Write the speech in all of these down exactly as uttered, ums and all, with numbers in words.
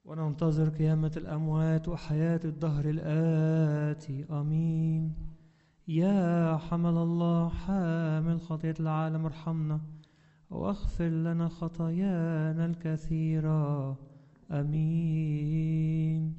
وننتظر قيامة الأموات وحياة الدهر الآتي. آمين. يا حمل الله حامل خطية العالم ارحمنا واغفر لنا خطايانا الكثيرة. آمين.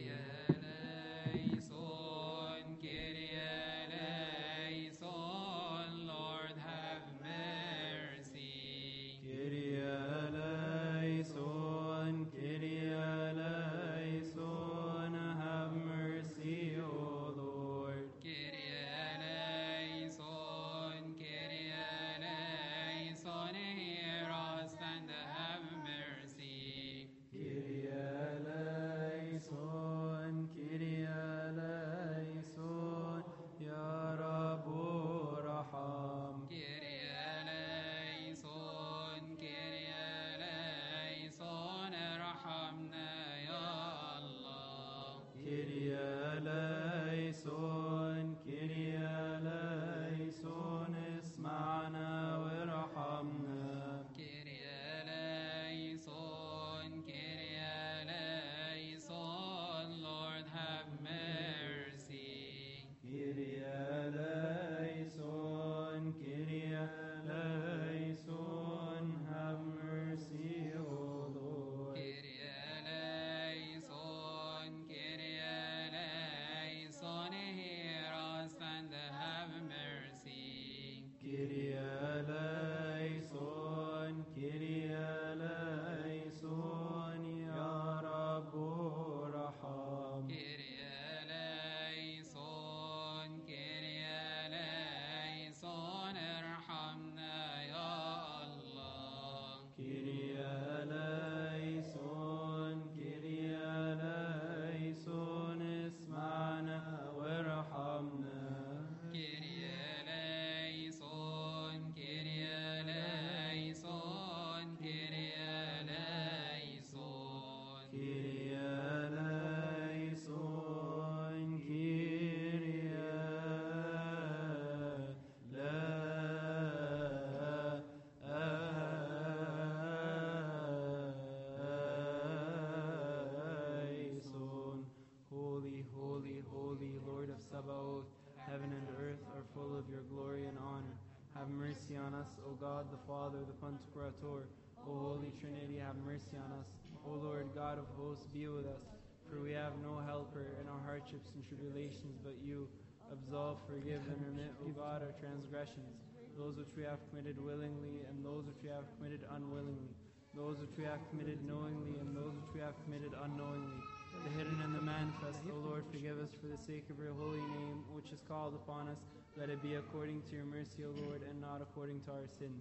Pantocrator, O Holy Trinity, have mercy on us. O Lord God of hosts, be with us, for we have no helper in our hardships and tribulations but you. Absolve, forgive, and remit, O God, our transgressions, those which we have committed willingly and those which we have committed unwillingly, those which we have committed knowingly and those which we have committed unknowingly, the hidden and the manifest. O Lord, forgive us for the sake of your holy name, which is called upon us. Let it be according to your mercy, O Lord, and not according to our sins.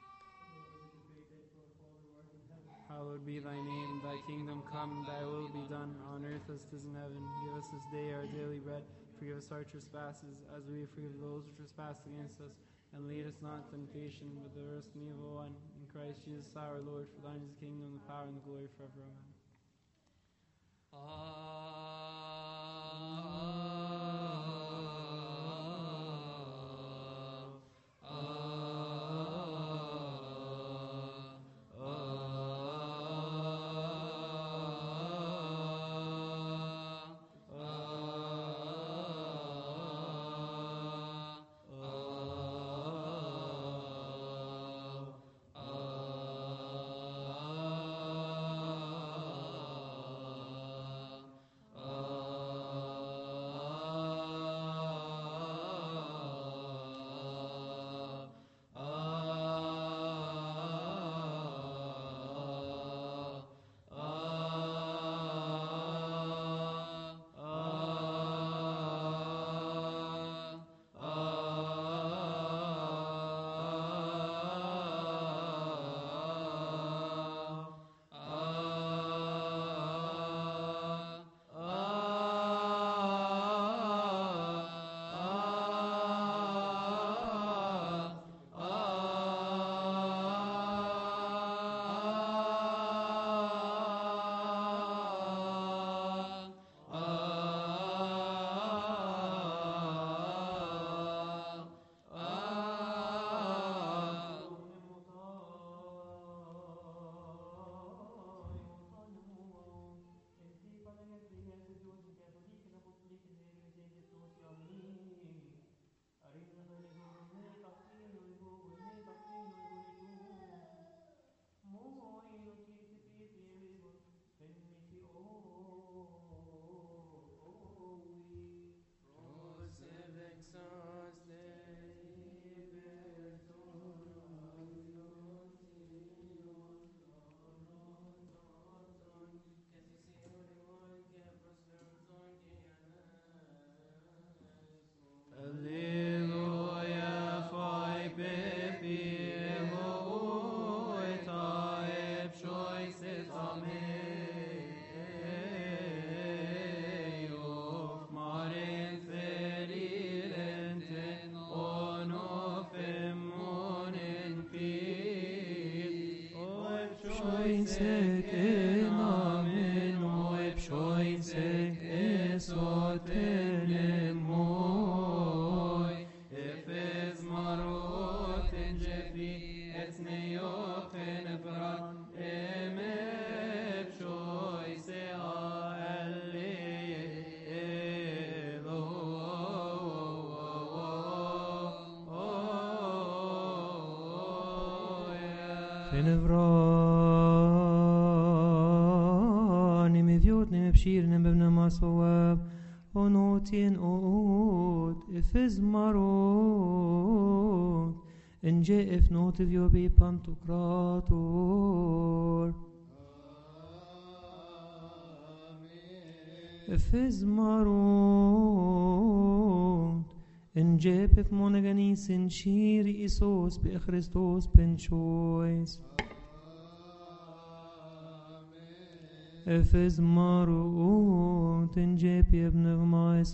Hallowed be thy name, thy kingdom come, thy will be done, on earth as it is in heaven. Give us this day our daily bread. Forgive us our trespasses, as we forgive those who trespass against us. And lead us not into temptation, but deliver us from the evil one. In Christ Jesus our Lord, for thine is the kingdom, the power, and the glory forever. Amen. Oh Shoinsek enamen oeb shoinsek esotenem moi efes marot en jefi etneochen efran emeb shoise Fenevran مذيوت نمبشير نمبنا ما صواب ونوتين أوت إفز مروت إن جاء إف نوت فيو بي بانتوكراتور إفز مروت إن جاء إف مونغانيس إن شير إيسوس بإخريستوس بنشويس Efes marut in jepie pneumais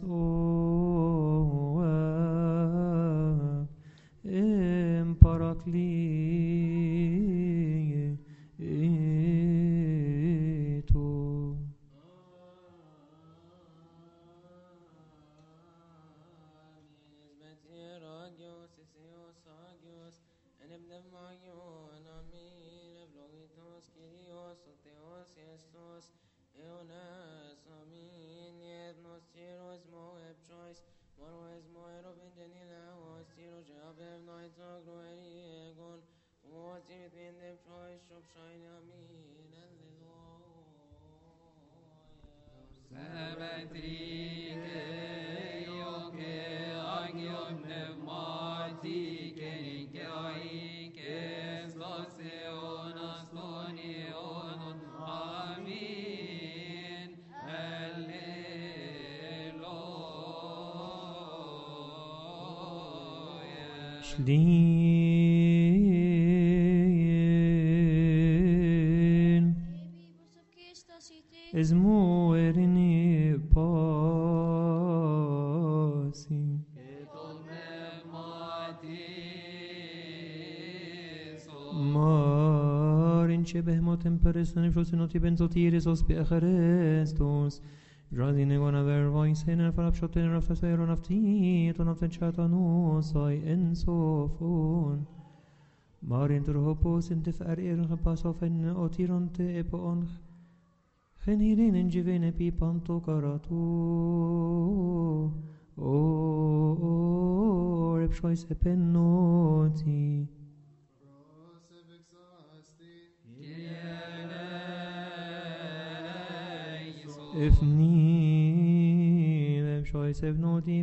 oab im paraklie ito. Eonas, amin, yet nos tiros moeb choice, morwes moero bendenila, was tiro jabev night of glory, what if in the choice of shine, amin, alleluia. Sabatrike, yoke, agion, nevmati, kenike, aike, sloseonas, tonionon, amin. Din Ezmoerini pasi Marin شبه موتن پرستن فلسنوتی بنزوتیرس os بأخرستوس Radine gona ver voicen för att shotten rafta säger och naftit och naften chata no sai en sofon Marin tur hopos inte för er gepas av en otironte epon Genirin en jivene pipanto karatu O repshois epennoti Ifni vemshois evnoti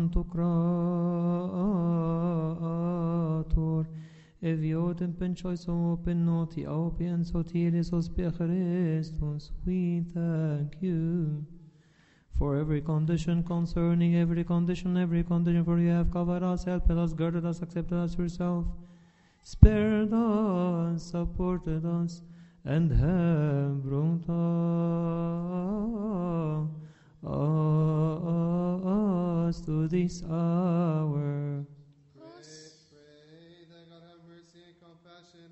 pipantokrator Eviotem penshois opennoti aupien sotiris os Christus. We thank you for every condition concerning every condition, every condition, for you have covered us, helped us, guarded us, accepted us yourself, spared us, supported us, and have brought us to this hour. Pray, pray that God have mercy and compassion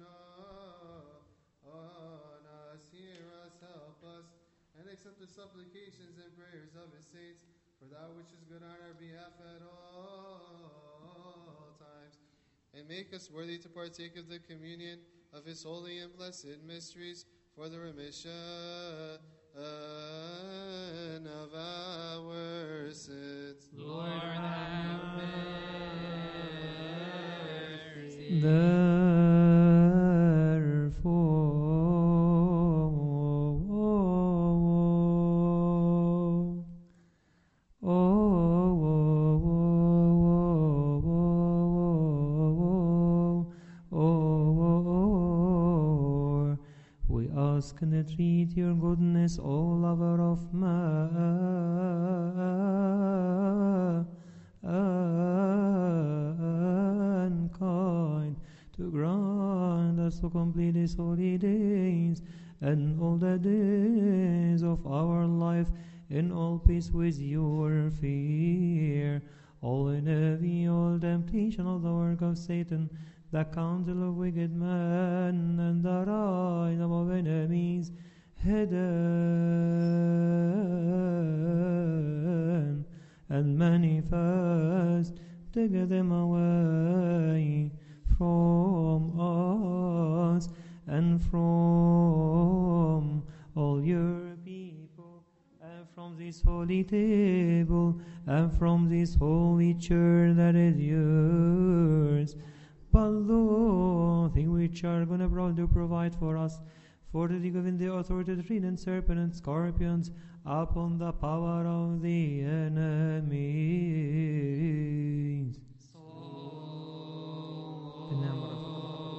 on us. Hear us, help us, and accept the supplications and prayers of his saints for that which is good on our behalf at all times. And make us worthy to partake of the communion of his holy and blessed mysteries for the remission of our sins. Lord, have mercy. Ask and entreat your goodness, O lover of mankind, to grant us to complete these holy days and all the days of our life in all peace with your fear. All in every all temptation of the work of Satan, the counsel of wicked men, and the rise of enemies hidden and manifest, take them away from us and from all your people, and from this holy table, and from this holy church that is yours. But those things which are going to pro- provide for us, for to be given the authority to tread on serpents and scorpions upon the power of the enemies. The number of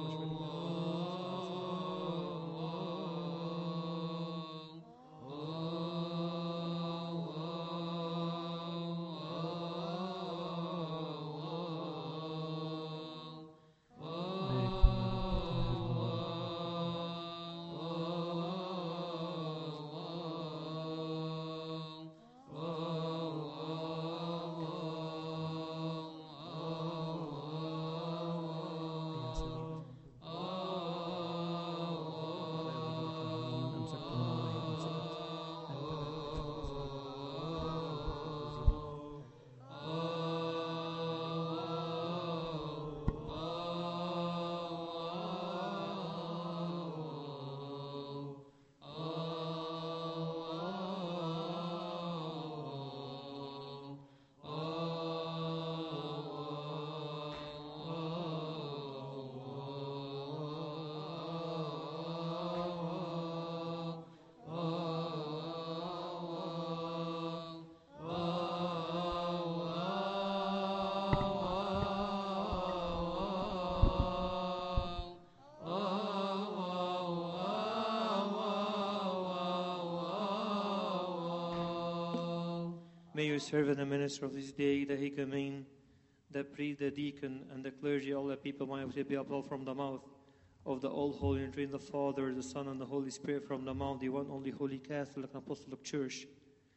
May you serve in the minister of this day, the Hikamin, the priest, the deacon, and the clergy, all the people might be upheld from the mouth of the all holy and train the Father, the Son, and the Holy Spirit from the mouth, the one only holy Catholic and Apostolic Church.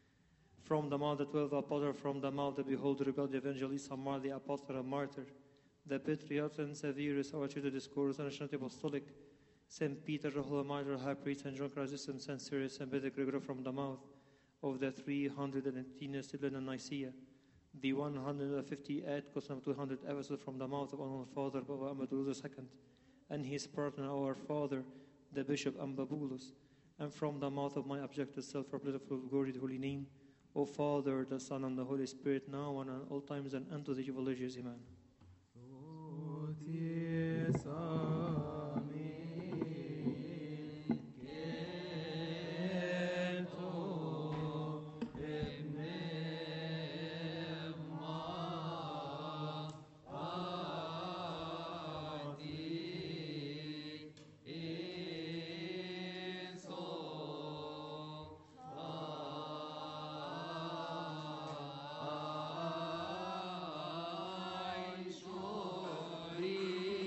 From the mouth, the twelve apostles, from the mouth, the beholder, God, the evangelist, Samar, the apostle and martyr, the patriarch and Severus, our church, the discourse, and the apostolic, Saint Peter, the holy martyr, high priest, and John Chrysostom, Saint Cyrus, and Peter Gregory from the mouth of the three hundred eighteen Stephen and Nicaea, the one hundred fifty-eight Cosm two hundred Ephesus from the mouth of our father, Baba Amadou the second, and his partner, our father, the Bishop Ambabulus, and from the mouth of my objective self, for beautiful glory, the holy name, O Father, the Son, and the Holy Spirit, now and at all times, and unto the evil ages. Amen. Free.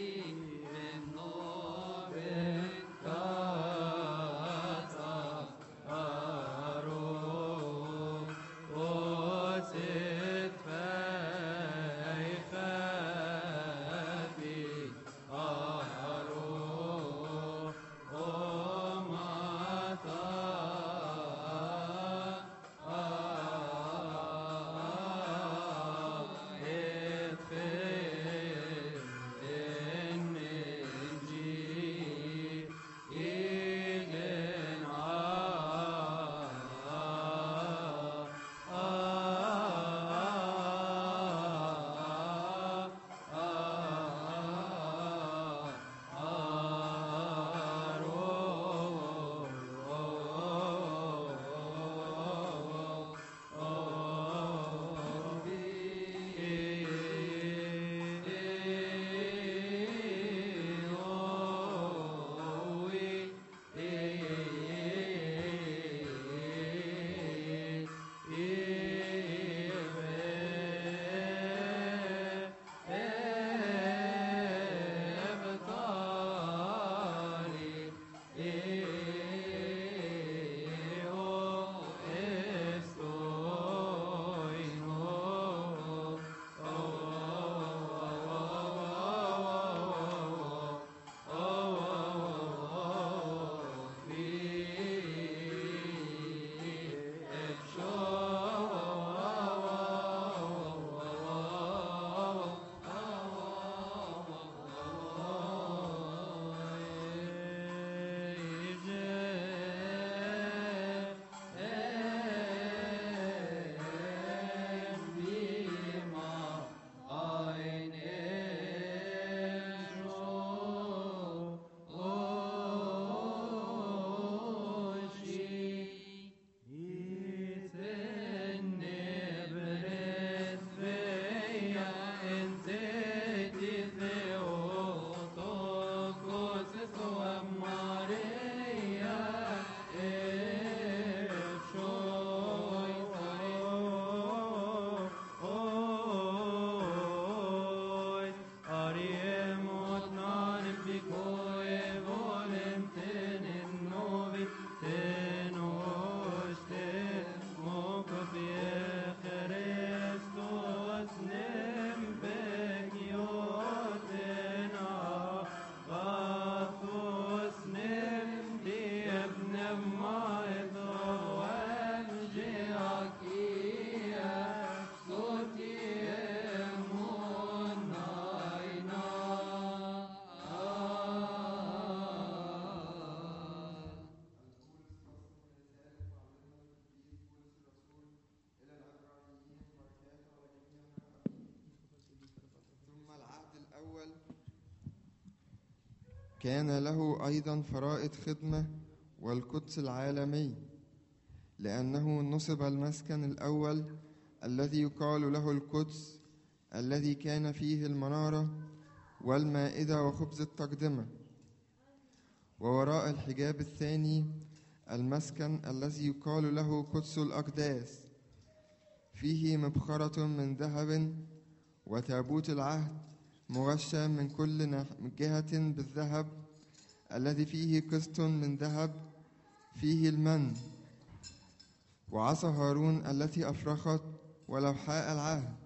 كان له أيضا فرائض خدمة والقدس العالمي، لأنه نصب المسكن الأول الذي يقال له القدس، الذي كان فيه المنارة والمائدة وخبز التقدمة. ووراء الحجاب الثاني المسكن الذي يقال له قدس الأقداس، فيه مبخرة من ذهب وتابوت العهد مغشى من كل جهة بالذهب، الذي فيه قسط من ذهب فيه المن، وعصا هارون التي أفرخت ولوحاء العهد،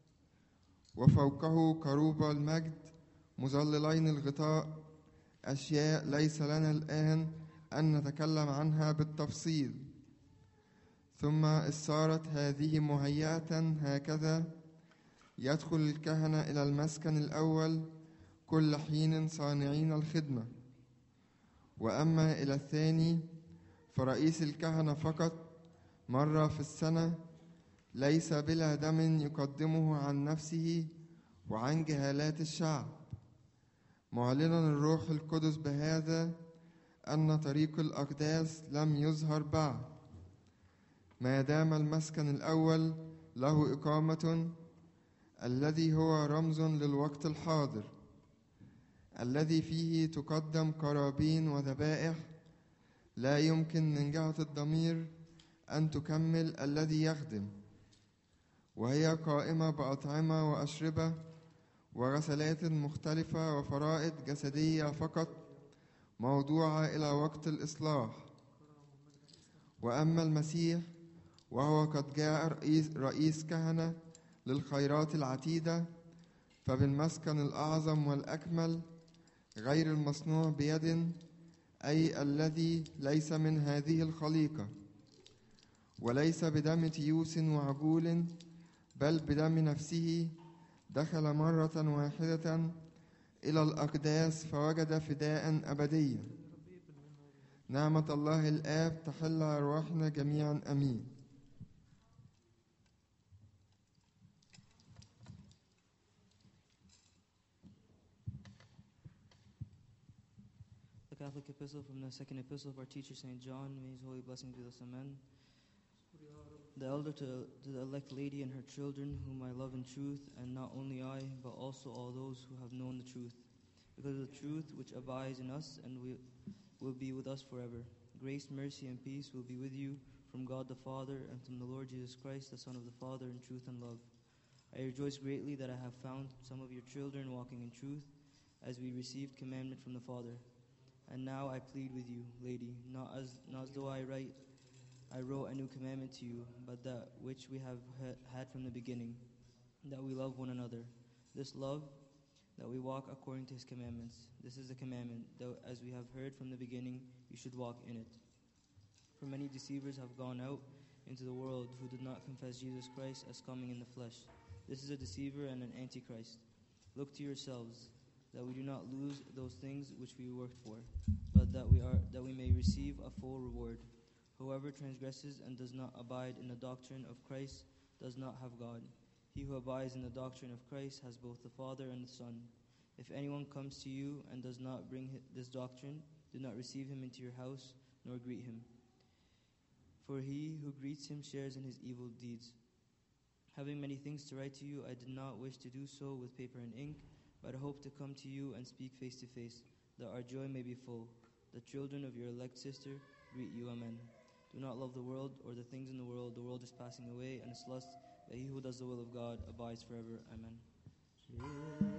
وفوقه كروب المجد مظللين الغطاء، أشياء ليس لنا الآن أن نتكلم عنها بالتفصيل. ثم إذ صارت هذه مهيئة هكذا، يدخل الكهنة إلى المسكن الأول كل حين صانعين الخدمة. وأما إلى الثاني فرئيس الكهنة فقط مرة في السنة، ليس بلا دم يقدمه عن نفسه وعن جهالات الشعب، معلنا الروح القدس بهذا أن طريق الأقداس لم يظهر بعد، ما دام المسكن الأول له إقامة، الذي هو رمز للوقت الحاضر، الذي فيه تقدم قرابين وذبائح لا يمكن من جهة الضمير أن تكمل الذي يخدم، وهي قائمة بأطعمة وأشربة وغسلات مختلفة وفرائض جسدية فقط، موضوعة إلى وقت الإصلاح. وأما المسيح وهو قد جاء رئيس, رئيس كهنة للخيرات العتيدة، فبالمسكن الأعظم والأكمل غير المصنوع بيد، أي الذي ليس من هذه الخليقة، وليس بدم تيوس وعجول، بل بدم نفسه، دخل مرة واحدة إلى الأقداس فوجد فداء أبديا. نعمة الله الآب تحل أرواحنا جميعا، أمين. The Catholic Epistle from the second epistle of our teacher Saint John, may his holy blessings be with us, amen. The elder to, to the elect lady and her children, whom I love in truth, and not only I, but also all those who have known the truth, because of the truth which abides in us and will, will be with us forever. Grace, mercy, and peace will be with you from God the Father and from the Lord Jesus Christ, the Son of the Father, in truth and love. I rejoice greatly that I have found some of your children walking in truth, as we received commandment from the Father. And now I plead with you, lady, not as not as though I write, I wrote a new commandment to you, but that which we have ha- had from the beginning, that we love one another. This love, that we walk according to his commandments. This is the commandment, that as we have heard from the beginning, you should walk in it. For many deceivers have gone out into the world who did not confess Jesus Christ as coming in the flesh. This is a deceiver and an antichrist. Look to yourselves, that we do not lose those things which we worked for, but that we are that we may receive a full reward. Whoever transgresses and does not abide in the doctrine of Christ does not have God. He who abides in the doctrine of Christ has both the Father and the Son. If anyone comes to you and does not bring this doctrine, do not receive him into your house, nor greet him. For he who greets him shares in his evil deeds. Having many things to write to you, I did not wish to do so with paper and ink, but I hope to come to you and speak face to face, that our joy may be full. The children of your elect sister greet you, amen. Do not love the world or the things in the world. The world is passing away and its lust, but he who does the will of God abides forever, amen.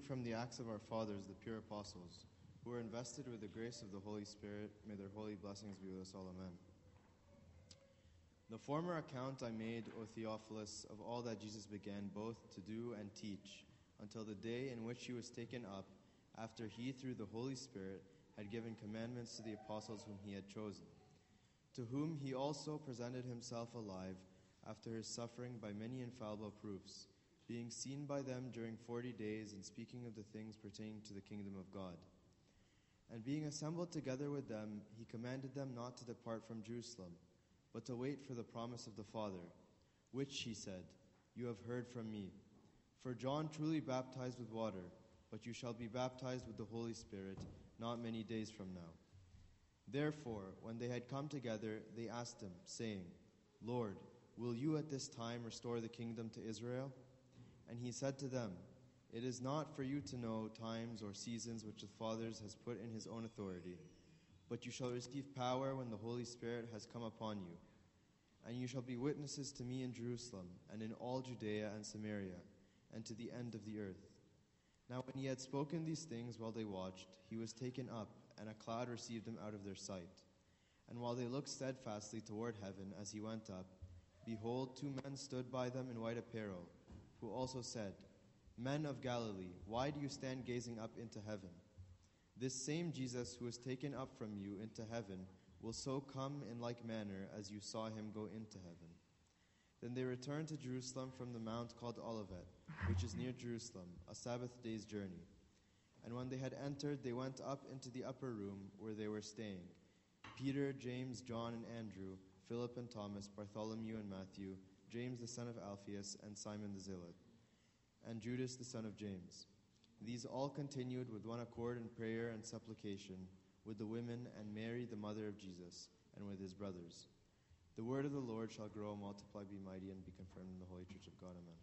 from the acts of our fathers, the pure apostles, who were invested with the grace of the Holy Spirit. May their holy blessings be with us all. Amen. The former account I made, O Theophilus, of all that Jesus began both to do and teach, until the day in which he was taken up, after he, through the Holy Spirit, had given commandments to the apostles whom he had chosen, to whom he also presented himself alive after his suffering by many infallible proofs, being seen by them during forty days, and speaking of the things pertaining to the kingdom of God. And being assembled together with them, he commanded them not to depart from Jerusalem, but to wait for the promise of the Father, which, he said, you have heard from me. For John truly baptized with water, but you shall be baptized with the Holy Spirit not many days from now. Therefore, when they had come together, they asked him, saying, Lord, will you at this time restore the kingdom to Israel? And he said to them, it is not for you to know times or seasons which the Father has put in his own authority, but you shall receive power when the Holy Spirit has come upon you. And you shall be witnesses to me in Jerusalem, and in all Judea and Samaria, and to the end of the earth. Now when he had spoken these things while they watched, he was taken up, and a cloud received him out of their sight. And while they looked steadfastly toward heaven as he went up, behold, two men stood by them in white apparel, who also said, Men of Galilee, why do you stand gazing up into heaven? This same Jesus who was taken up from you into heaven will so come in like manner as you saw him go into heaven. Then they returned to Jerusalem from the mount called Olivet, which is near Jerusalem, a Sabbath day's journey. And when they had entered, they went up into the upper room where they were staying, Peter, James, John, and Andrew, Philip and Thomas, Bartholomew and Matthew, James the son of Alphaeus, and Simon the Zealot, and Judas the son of James. These all continued with one accord in prayer and supplication, with the women and Mary, the mother of Jesus, and with his brothers. The word of the Lord shall grow, multiply, be mighty, and be confirmed in the Holy Church of God. Amen.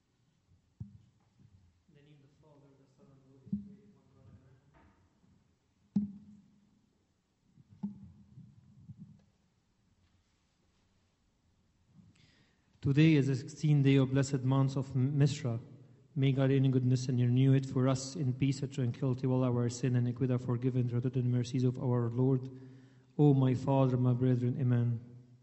In the name of the Father, the Son, and the Holy Spirit, one God, amen. Today is the sixteenth day of blessed month of Mishra. May God in goodness and renew it for us in peace and tranquility, while our sin and iniquity are forgiven through the mercies of our Lord. O my Father, my brethren, amen.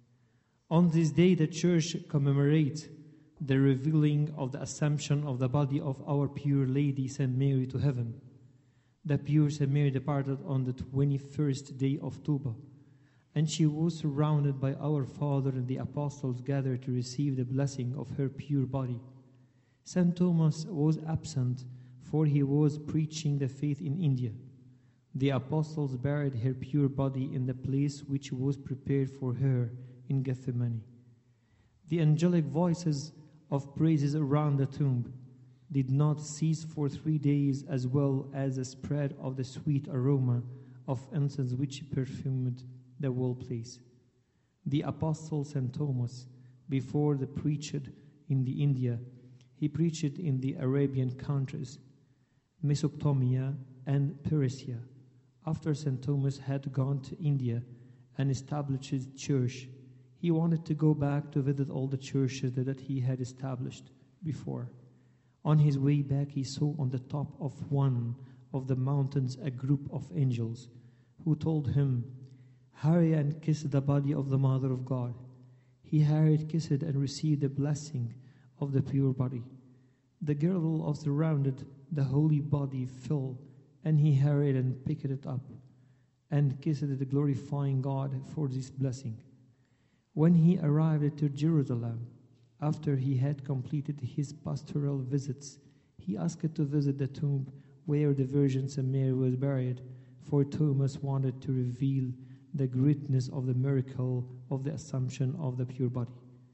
On this day, the Church commemorates the revealing of the Assumption of the body of our pure Lady, Saint Mary, to heaven. The pure Saint Mary departed on the twenty-first day of Tuba, and she was surrounded by our Father and the apostles gathered to receive the blessing of her pure body. Saint Thomas was absent, for he was preaching the faith in India. The apostles buried her pure body in the place which was prepared for her in Gethsemane. The angelic voices of praises around the tomb did not cease for three days, as well as the spread of the sweet aroma of incense which perfumed the whole place. The apostle Saint Thomas, before the preached in the India, he preached in the Arabian countries, Mesopotamia and Persia. After Saint Thomas had gone to India and established his church, he wanted to go back to visit all the churches that he had established before. On his way back, he saw on the top of one of the mountains a group of angels who told him, hurry and kiss the body of the Mother of God. He hurried, kissed, and received the blessing of the pure body. The girdle of surrounded the holy body fell, and he hurried and picked it up and kissed it, glorifying God for this blessing. When he arrived to Jerusalem, after he had completed his pastoral visits, he asked to visit the tomb where the Virgin Mary was buried, for Thomas wanted to reveal the greatness of the miracle of the Assumption of the pure body.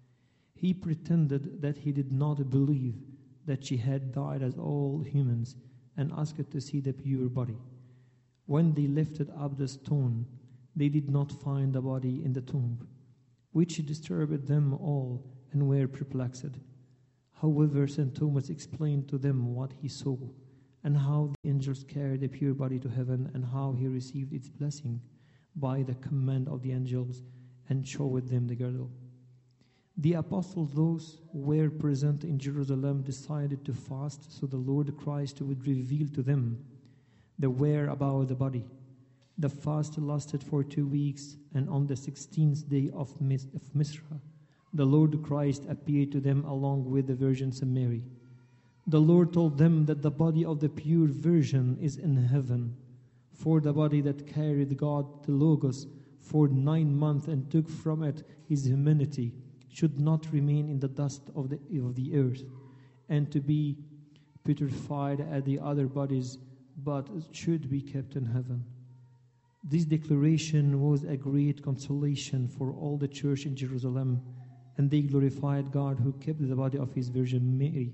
He pretended that he did not believe that she had died as all humans, and asked to see the pure body. When they lifted up the stone, they did not find the body in the tomb, which disturbed them all and were perplexed. However, Saint Thomas explained to them what he saw, and how the angels carried the pure body to heaven, and how he received its blessing by the command of the angels, and showed them the girdle. The apostles, those who were present in Jerusalem, decided to fast so the Lord Christ would reveal to them the whereabouts of the body. The fast lasted for two weeks, and on the sixteenth day of, Mis- of Misra, the Lord Christ appeared to them along with the Virgin Mary. The Lord told them that the body of the pure Virgin is in heaven, for the body that carried God, the Logos, for nine months and took from it his humanity, should not remain in the dust of the, of the earth, and to be putrefied as the other bodies, but should be kept in heaven. This declaration was a great consolation for all the church in Jerusalem, and they glorified God who kept the body of his Virgin Mary,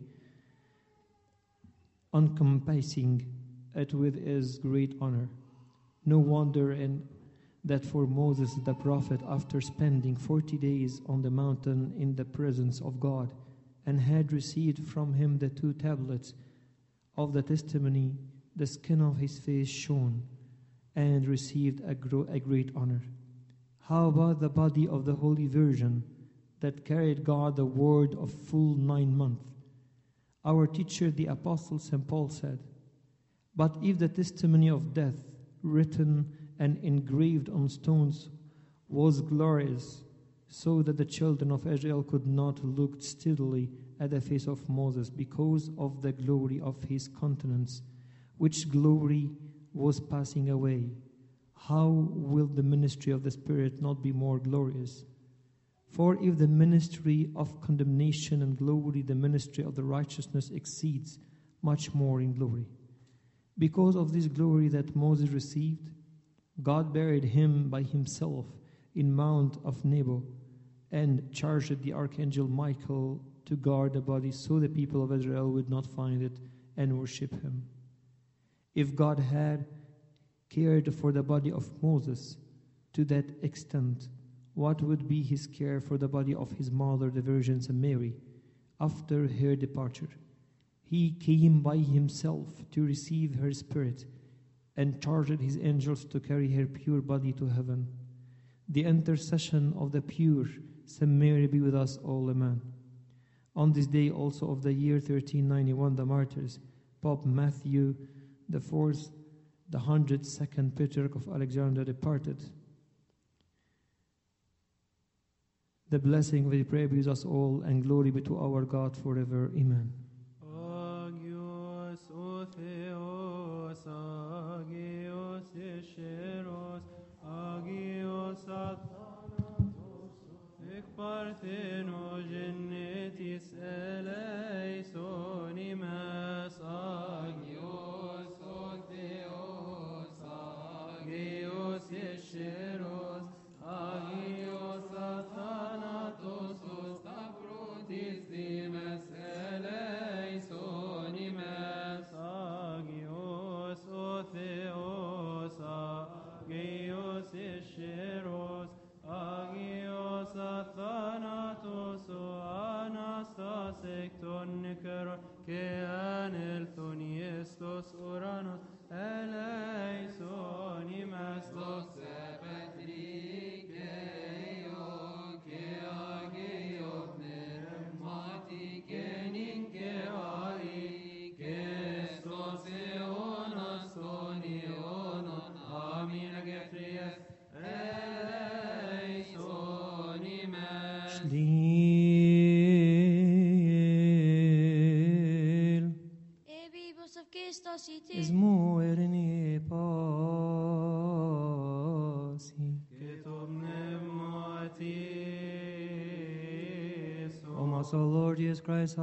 encompassing it with his great honor. No wonder in that for Moses the prophet, after spending forty days on the mountain in the presence of God, and had received from him the two tablets of the testimony, the skin of his face shone, and received a, gro- a great honor. How about the body of the Holy Virgin that carried God the word of full nine months? Our teacher, the Apostle Saint Paul, said, "But if the testimony of death, written and engraved on stones, was glorious, so that the children of Israel could not look steadily at the face of Moses because of the glory of his countenance, which glory was passing away, how will the ministry of the Spirit not be more glorious? For if the ministry of condemnation and glory, the ministry of the righteousness exceeds much more in glory. Because of this glory that Moses received, God buried him by himself in Mount of Nebo, and charged the archangel Michael to guard the body so the people of Israel would not find it and worship him. If God had cared for the body of Moses to that extent, what would be his care for the body of his mother, the Virgin Mary, after her departure? He came by himself to receive her spirit and charged his angels to carry her pure body to heaven. The intercession of the pure Saint Mary be with us all, amen. On this day also of the year thirteen ninety-one, the martyrs, Pope Matthew the Fourth, the one hundred second Patriarch of Alexandria, departed. The blessing of the prayer be with us all, and glory be to our God forever. Amen. Agios o Theos, Agios Escheros, Agios Athanatos, Ec Partheno Genetis eleison imes, Agios o Theos, Agios Escheros, Agios Athanatos, Stavrotis dimes eleison imes, Agios o Theos, Agios Escheros, Agios Athanatos, Anastasek ton Nicaron, que anelton Iestos Uranos, eleison imes, los Patrick, que Agios Nermati, que Ninke Ari, que estos eonas ton eonon, amin agefries, eleison imes. Shliel Ebibus of Christos iti. is muerini pasi. Ketov pneumatis, O most Lord Jesus Christ,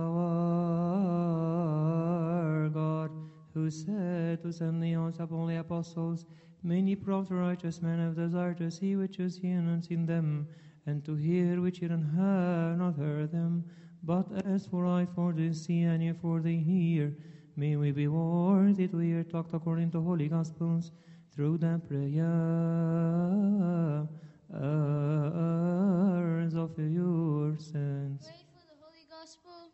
our God, who said to send the oaths upon the apostles, many prophets righteous men have desired to see which is seen and seen them, and to hear which you have not heard them. But as for I, for they see, and you for they hear, may we be worthy to hear talked according to holy gospels, through the prayers of your saints. Pray for the Holy Gospel.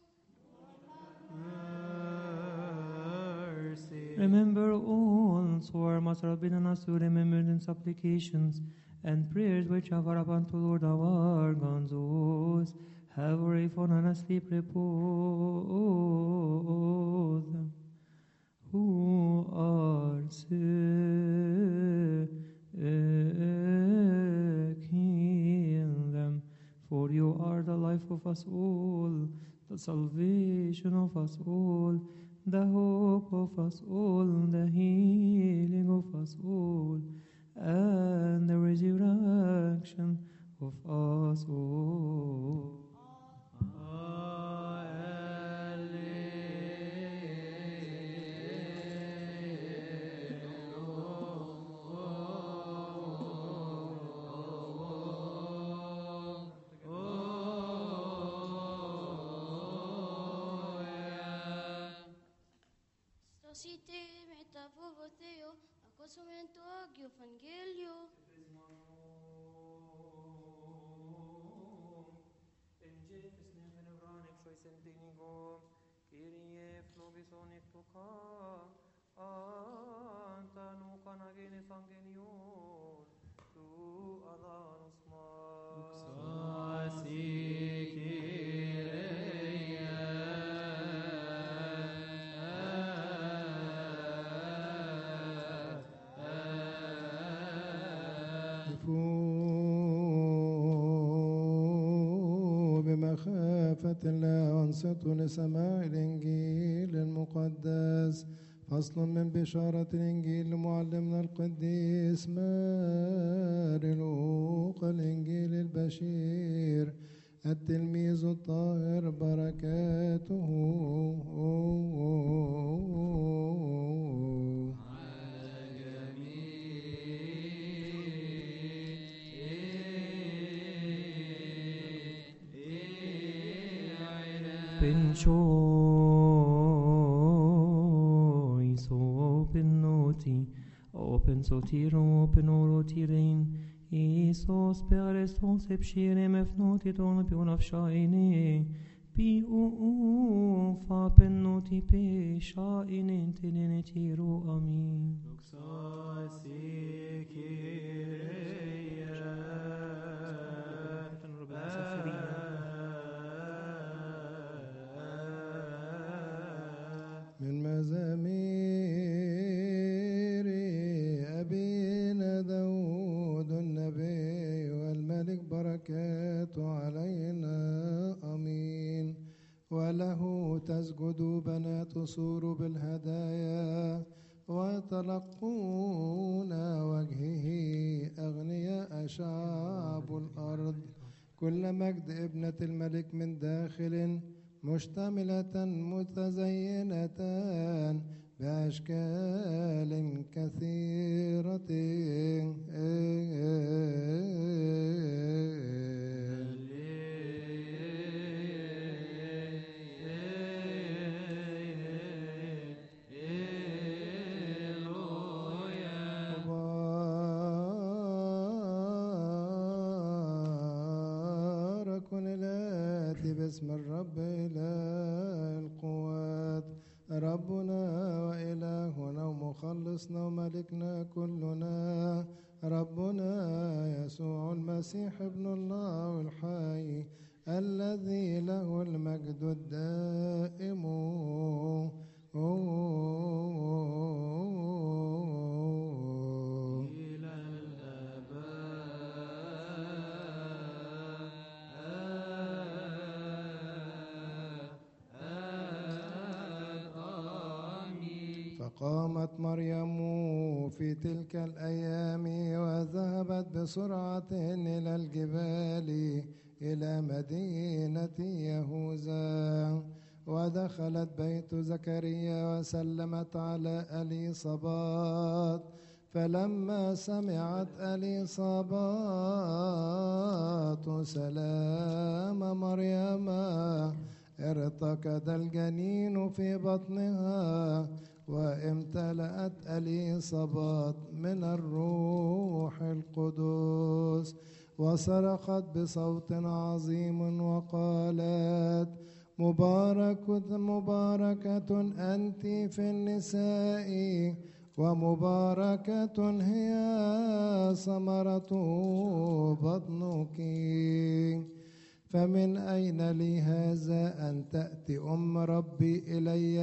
mercy. Remember also our Master have bidden us to remember in supplications and prayers which have upon to Lord our God, those have a for and asleep repose them who are sick heal them, for you are the life of us all, the salvation of us all, the hope of us all, the healing of us all, and the resurrection of us all. Stosite metavovotheo, acosumento agio evangelio. بمخافة الله وانصتوا لسماع الإنجيل المقدس. فصل من بشارة الإنجيل لمعلمنا القديس ماري لوقا الإنجيل البشير التلميذ الطاهر بركاته Choice, open noti, open sotiro, open orotirein, Isos perestos epshirem efnoti ton pion afshaine, pi u fa pennoti pesha inen tenenetiru amin. من مزامير أبينا داود النبي والملك بركاته علينا أمين. وله تسجد بنات صور بالهدايا ويتلقون وجهه أغنياء شعب الأرض. كل مجد ابنة الملك من داخل مشتملة متزينة بأشكال كثيرة. مبارك الآتي باسم الرب إله القوات، ربنا وإلهنا ومخلصنا وملكنا كلنا، ربنا يسوع المسيح ابن الله الحي الذي له المجد الدائم فقامت مريم في تلك الأيام وذهبت بسرعة إلى الجبال إلى مدينة يهوذا، ودخلت بيت زكريا وسلمت على أليصابات. فلما سمعت أليصابات سلام مريم ارتقد الجنين في بطنها، وامتلأت أليصابات من الروح القدس، وصرخت بصوت عظيم وقالت: مباركة مباركة أنت في النساء، ومباركة هي ثمرة بطنك. فمن أين لي هذا أن تأتي أم ربي إلي؟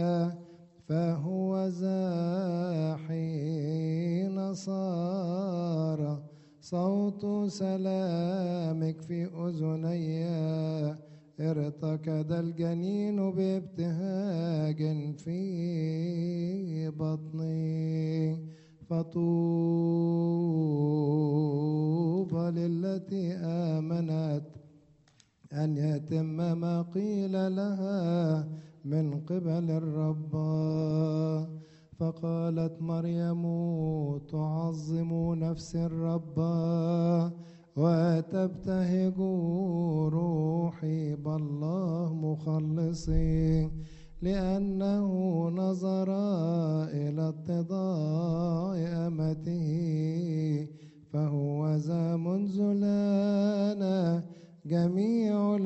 فهو ذا حين صار صوت سلامك في أذني ارتكض الجنين بابتهاج في بطني. فطوبى للتي آمنت أن يتم ما قيل لها من قبل الرب. فقالت مريم تعظم نفس الرب وتبتهج روحي بالله مخلصي لأنه نظر إلى اتضاع أمته. فهو ذا منذ الآن جميع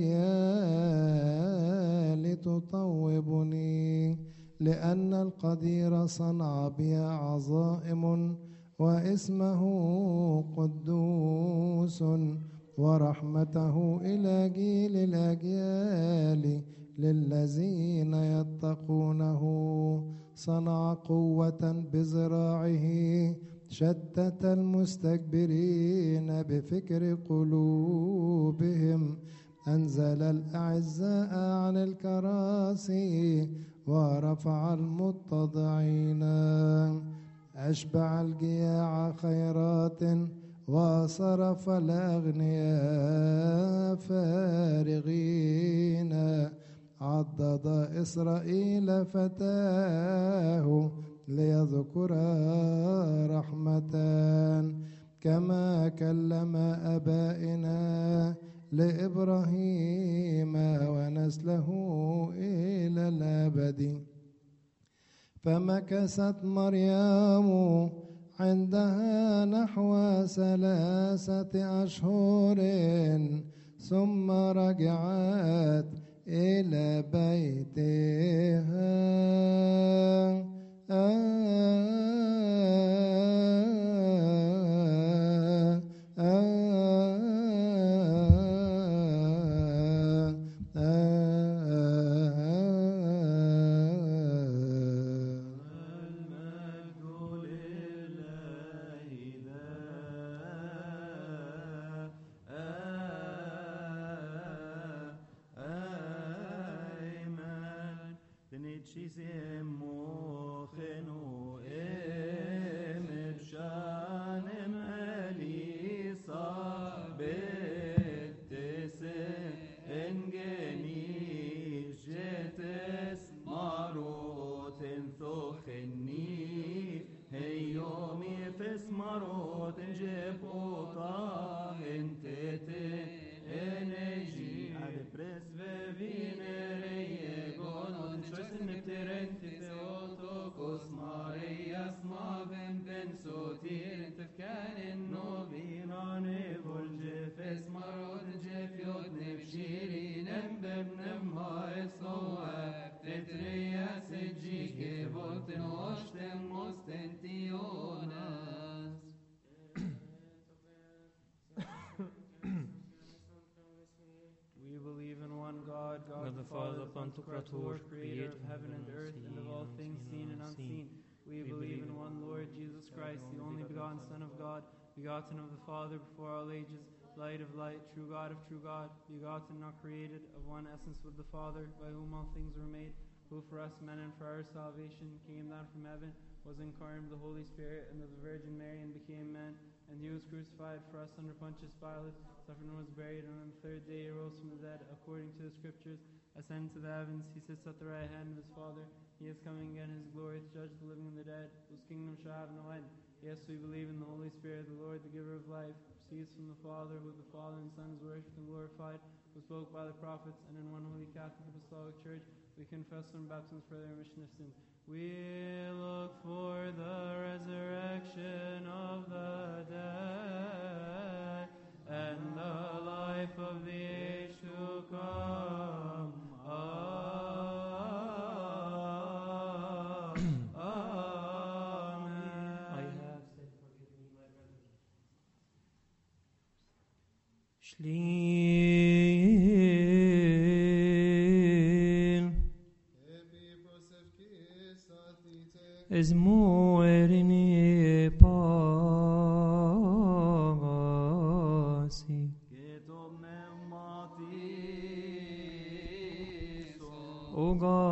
الأجيال تطوبني لأن القدير صنع بي عظائم واسمه قدوس ورحمته إلى جيل الأجيال للذين يتقونه. صنع قوة بذراعه شتت المستكبرين بفكر قلوبهم. أنزل الأعزاء عن الكراسي ورفع المتضعين. أشبع الجياع خيرات وصرف الأغنياء فارغين. عضد إسرائيل فتاه ليذكر رحمة كما كلم أبائنا لإبراهيم ونسله إلى الأبد. فمكثت مريم عندها نحو ثلاثة أشهر ثم رجعت إلى بيتها. Pantocrator, creator of heaven and earth, and of all things seen and unseen. We believe in one Lord Jesus Christ, the only begotten Son of God, begotten of the Father before all ages, light of light, true God of true God, begotten, not created, of one essence with the Father, by whom all things were made, who for us men and for our salvation came down from heaven, was incarnate of the Holy Spirit and of the Virgin Mary, and became man. And he was crucified for us under Pontius Pilate, suffered and was buried, and on the third day he rose from the dead, according to the Scriptures, ascended to the heavens, he sits at the right hand of his Father. He is coming again in his glory to judge the living and the dead, whose kingdom shall have no end. Yes, we believe in the Holy Spirit, the Lord, the giver of life, who proceeds from the Father, who with the Father and Son is worshipped and glorified, who spoke by the prophets, and in one holy Catholic Apostolic Church, we confess one baptism for the remission of sins. We look for the resurrection of the dead and the life of the age to come. Amen. I have said, forgive me, my brethren. Shli Esmuerini pagasi. O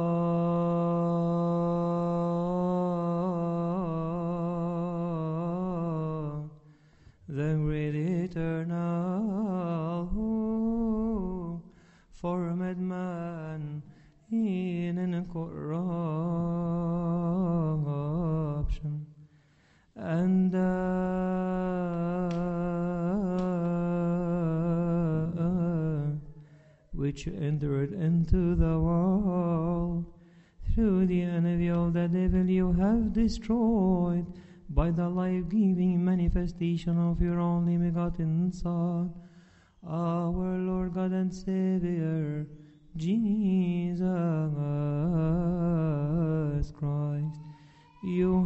God, the great eternal, who formed man in incorruption, and uh, which entered into the world through the envy of the devil, you have destroyed by the life-giving manifestation of your only begotten Son, our Lord God and Savior, Jesus Christ. You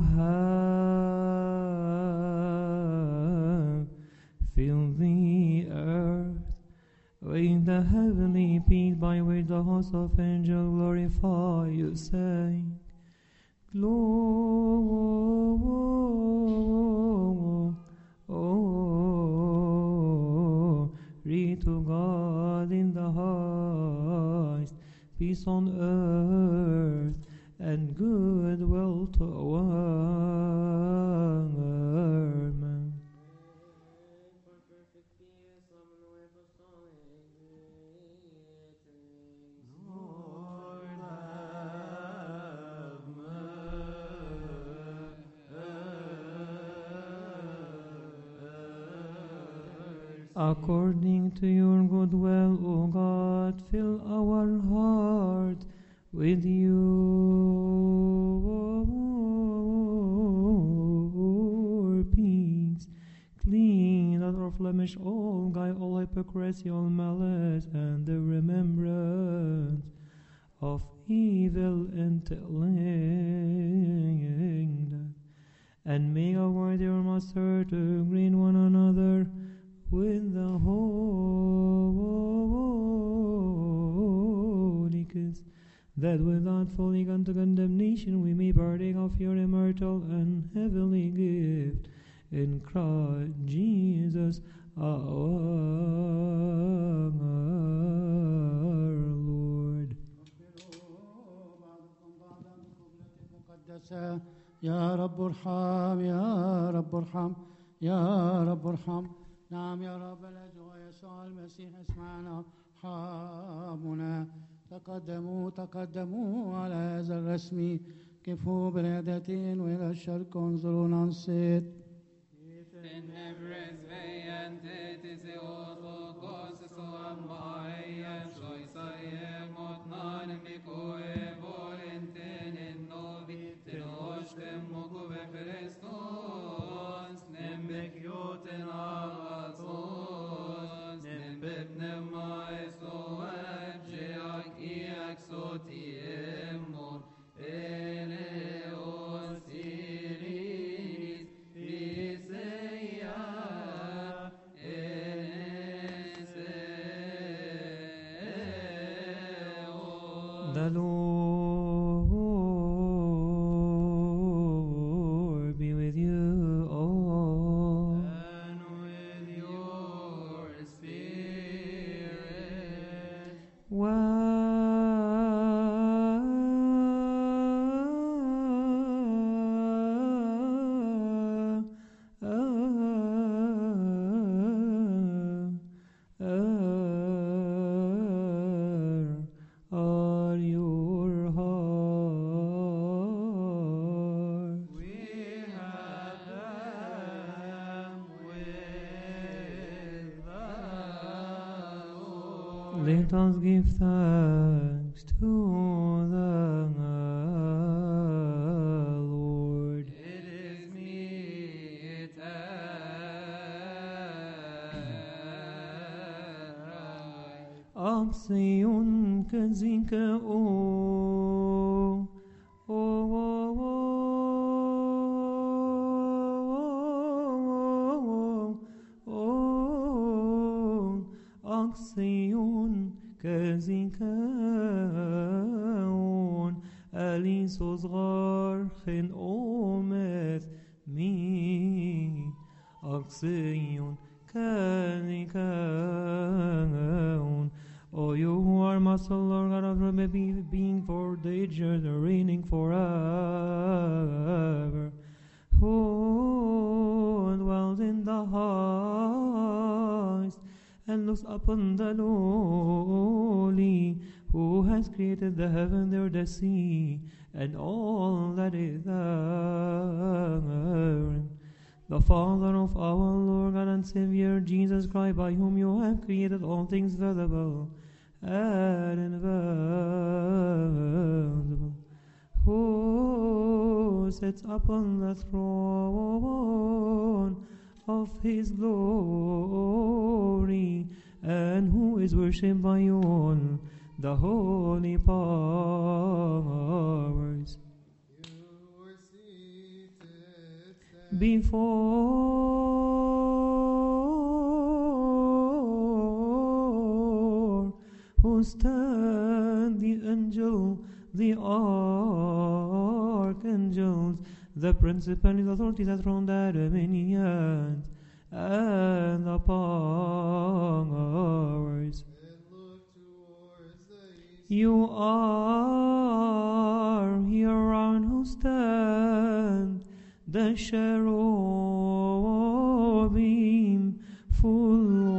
have filled the earth with the heavenly peace by which the host of angels glorify you, saying, Glory to God in the highest, peace on earth, and goodwill toward men. According to your good will, O God, fill our heart with your peace. Clean out our blemish, all guile, all hypocrisy, all malice, and the remembrance of evil intellect. And make our dear Master to agree in one another with the Holy Ghost, that without falling unto condemnation we may partake of your immortal and heavenly gift in Christ Jesus our Lord. يا رب ارحم يا رب ارحم يا رب ارحم. نعم يا رب الأجواء يسوع المسيح اسمعنا ارحمنا. تقدموا تقدموا على هذا الرسم، كفوا باليدتين وإلى الشرق انظروا ننصت. The Lord be with you all. And with your spirit. Are your heart? We have them with the Lord. Let us give thanks to the Lord. It is meet and right. Axion kazinka o o o Axion kazinka on alisos garchen o Axion, Kanikaon. O you who are master, Lord God of the being for the ages, reigning forever, who dwells in the highest and looks upon the lowly, who has created the heaven, the earth, the sea, and all that is therein. The Father of our Lord God and Savior Jesus Christ, by whom you have created all things visible and invisible, who sits upon the throne of his glory, and who is worshipped by all the holy powers. Before who stand the angel, the archangels, the principalities, authorities, the throne, the dominions, and the powers. You are here around who stand the cherubim full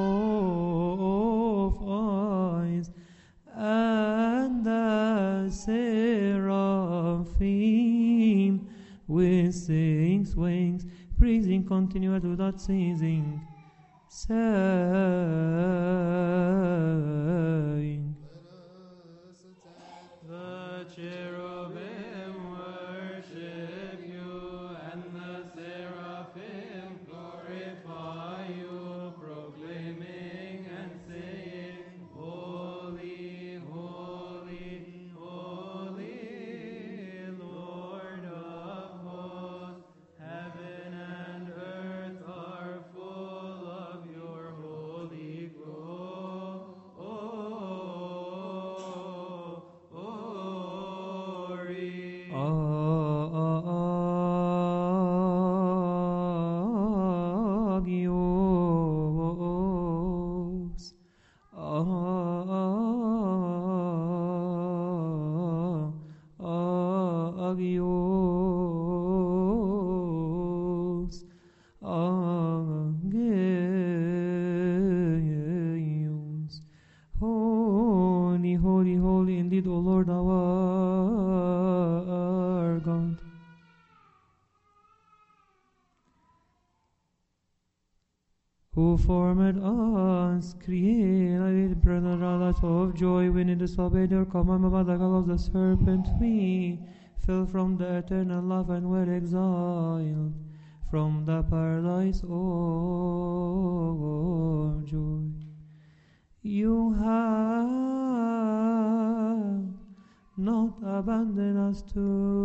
of eyes, and the seraphim with six wings, praising continually without ceasing, saying, The cherubim worship you, and the seraphim glorify you, proclaiming and saying, Holy, holy, holy, Lord of hosts, heaven and earth are full of your holy glory. Agios, agios, agios. Holy, holy, holy indeed, O Lord our God. Who formed us, created brethren, us of joy when it disobeyed your commandment by the guile of the serpent, we fell from the eternal love and were exiled from the paradise of joy. You have not abandoned us to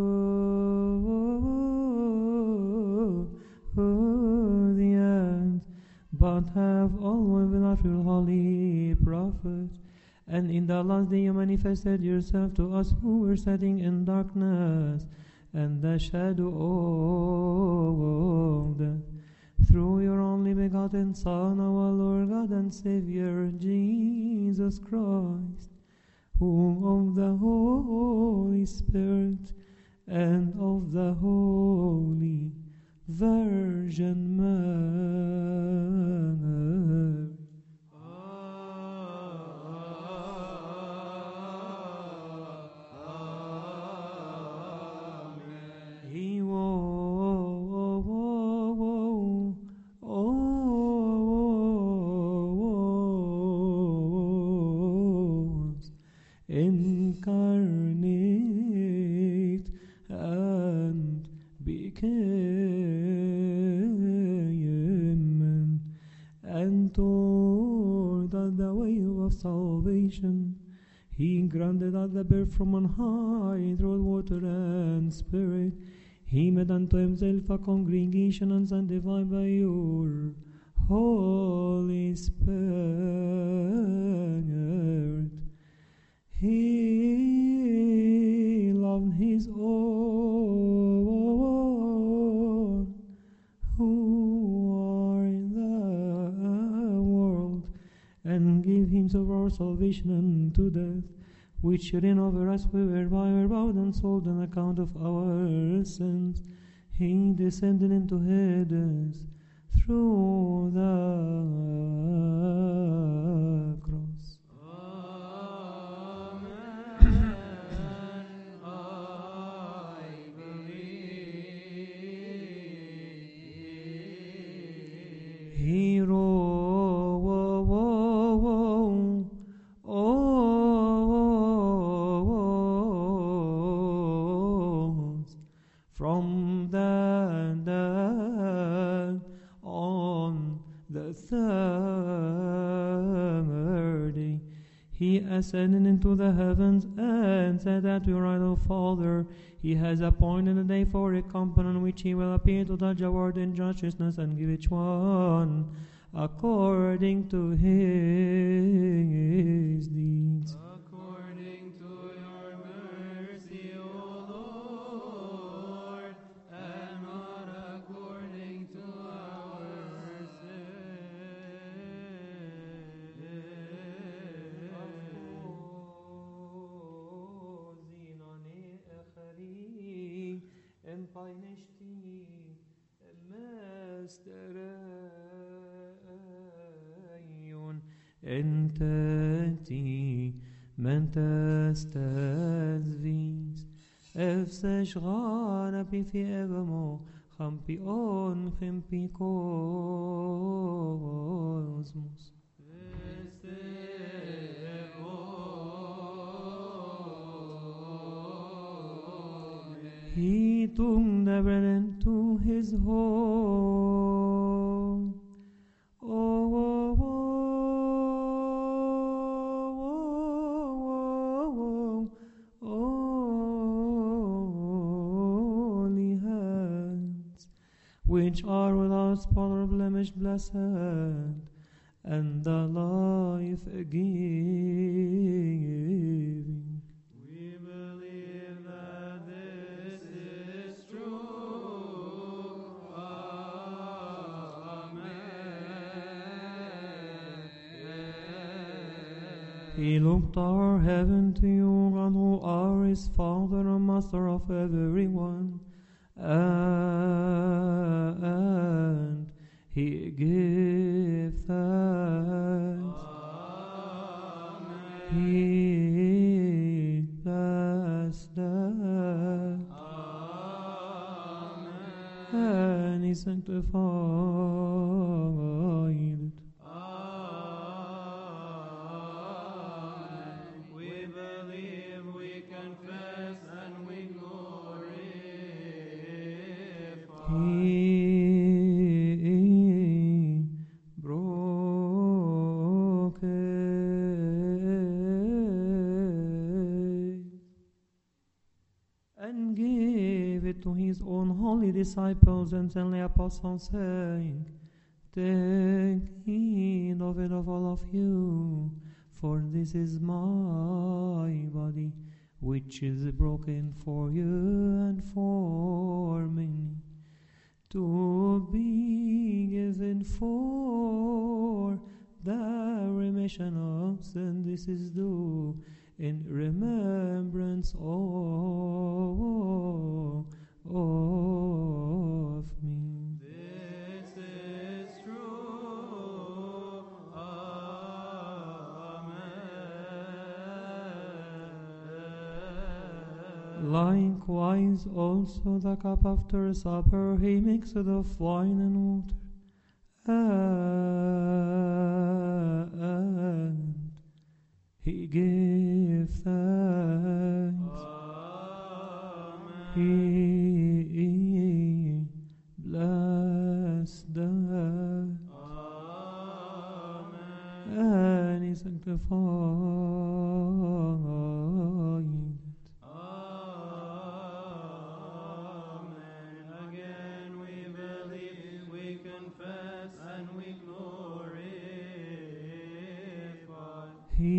the end, but have always been our real holy prophet. And in the last day you manifested yourself to us who were sitting in darkness and the shadow of death, through your only begotten Son, our Lord God and Savior, Jesus Christ, whom of the Holy Spirit and of the Holy Virgin Mary. He was incarnate and became man, and taught us the way of salvation. He granted us the birth from on high through water and spirit. He made unto himself a congregation and sanctified by your Holy Spirit. He loved his own who means of our salvation unto death, which reign over us, whereby we were bought and sold on account of our sins. He descended into Hades through the cross. He rose from the dead on the third day. He ascended into the heavens and said at your right, O Father, He has appointed a day for a company on which He will appear to judge the world in righteousness and give each one according to his deeds. According to your mercy, O Lord, and not according to our Enteti mentastas vis efsesh gana pifi egamo champion chimpi cosmos. He took the bread into his home. Oh, oh, oh, oh, oh, holy hands, which are without spot or blemish, blessed, and the life giving. We believe that this is true. Amen. He looked our heaven to you, God, who are His Father and Master of everyone, and He gave thanks. Amen. He blessed them, Amen. and He sanctified it. Amen. We believe, we confess, and we glorify. He broke it and gave it to His own holy disciples and only apostles, saying, Take heed of it of all of you, for this is my body, which is broken for you and for many, to be given for the remission of sin. This is due in remembrance of, of me. This is true. Amen. Likewise also the cup after supper, He mixed of wine and water, and He gave thanks. Amen. He blessed them, Amen. and He sanctified it. Amen. Again we believe, we confess, and we glorify. He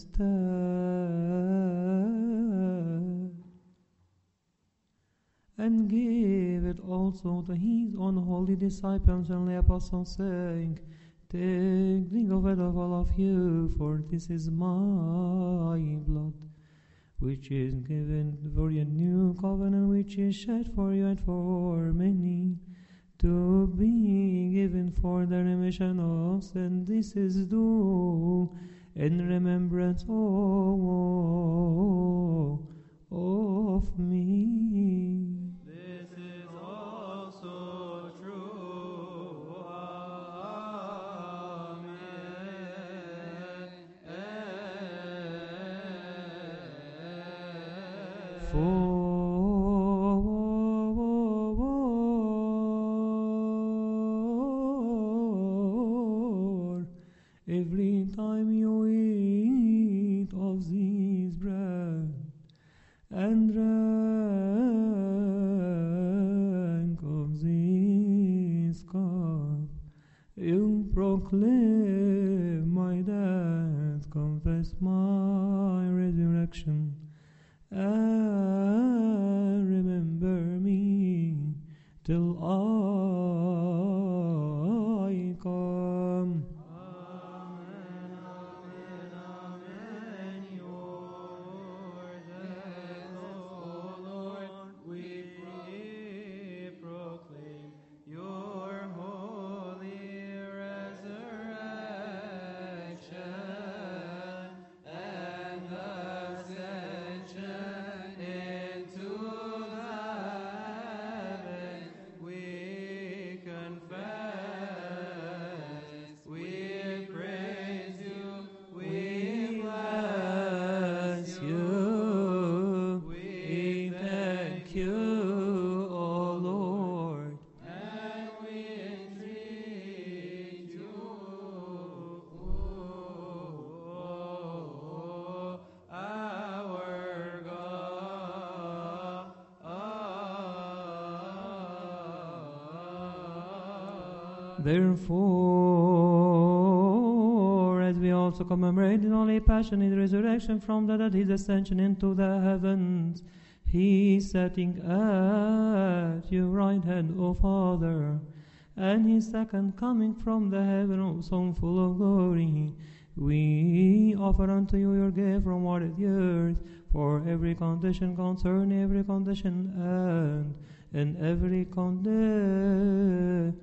tested and and give it also to his own holy disciples and the apostles, saying, Take, drink of it of all of you, for this is my blood, which is given for your new covenant, which is shed for you and for many, to be given for the remission of sin. This is due in remembrance of, of me. This is also true. Amen. For every time you eat of this bread and drink of this cup, you proclaim my death, confess my resurrection, and remember me till I come. Therefore, as we also commemorate His holy passion, His resurrection from the dead, His ascension into the heavens, His setting at your right hand, O Father, and His second coming from the heaven, O Son full of glory, we offer unto you your gift from what is yours, for every condition concerning every condition, and in every condition.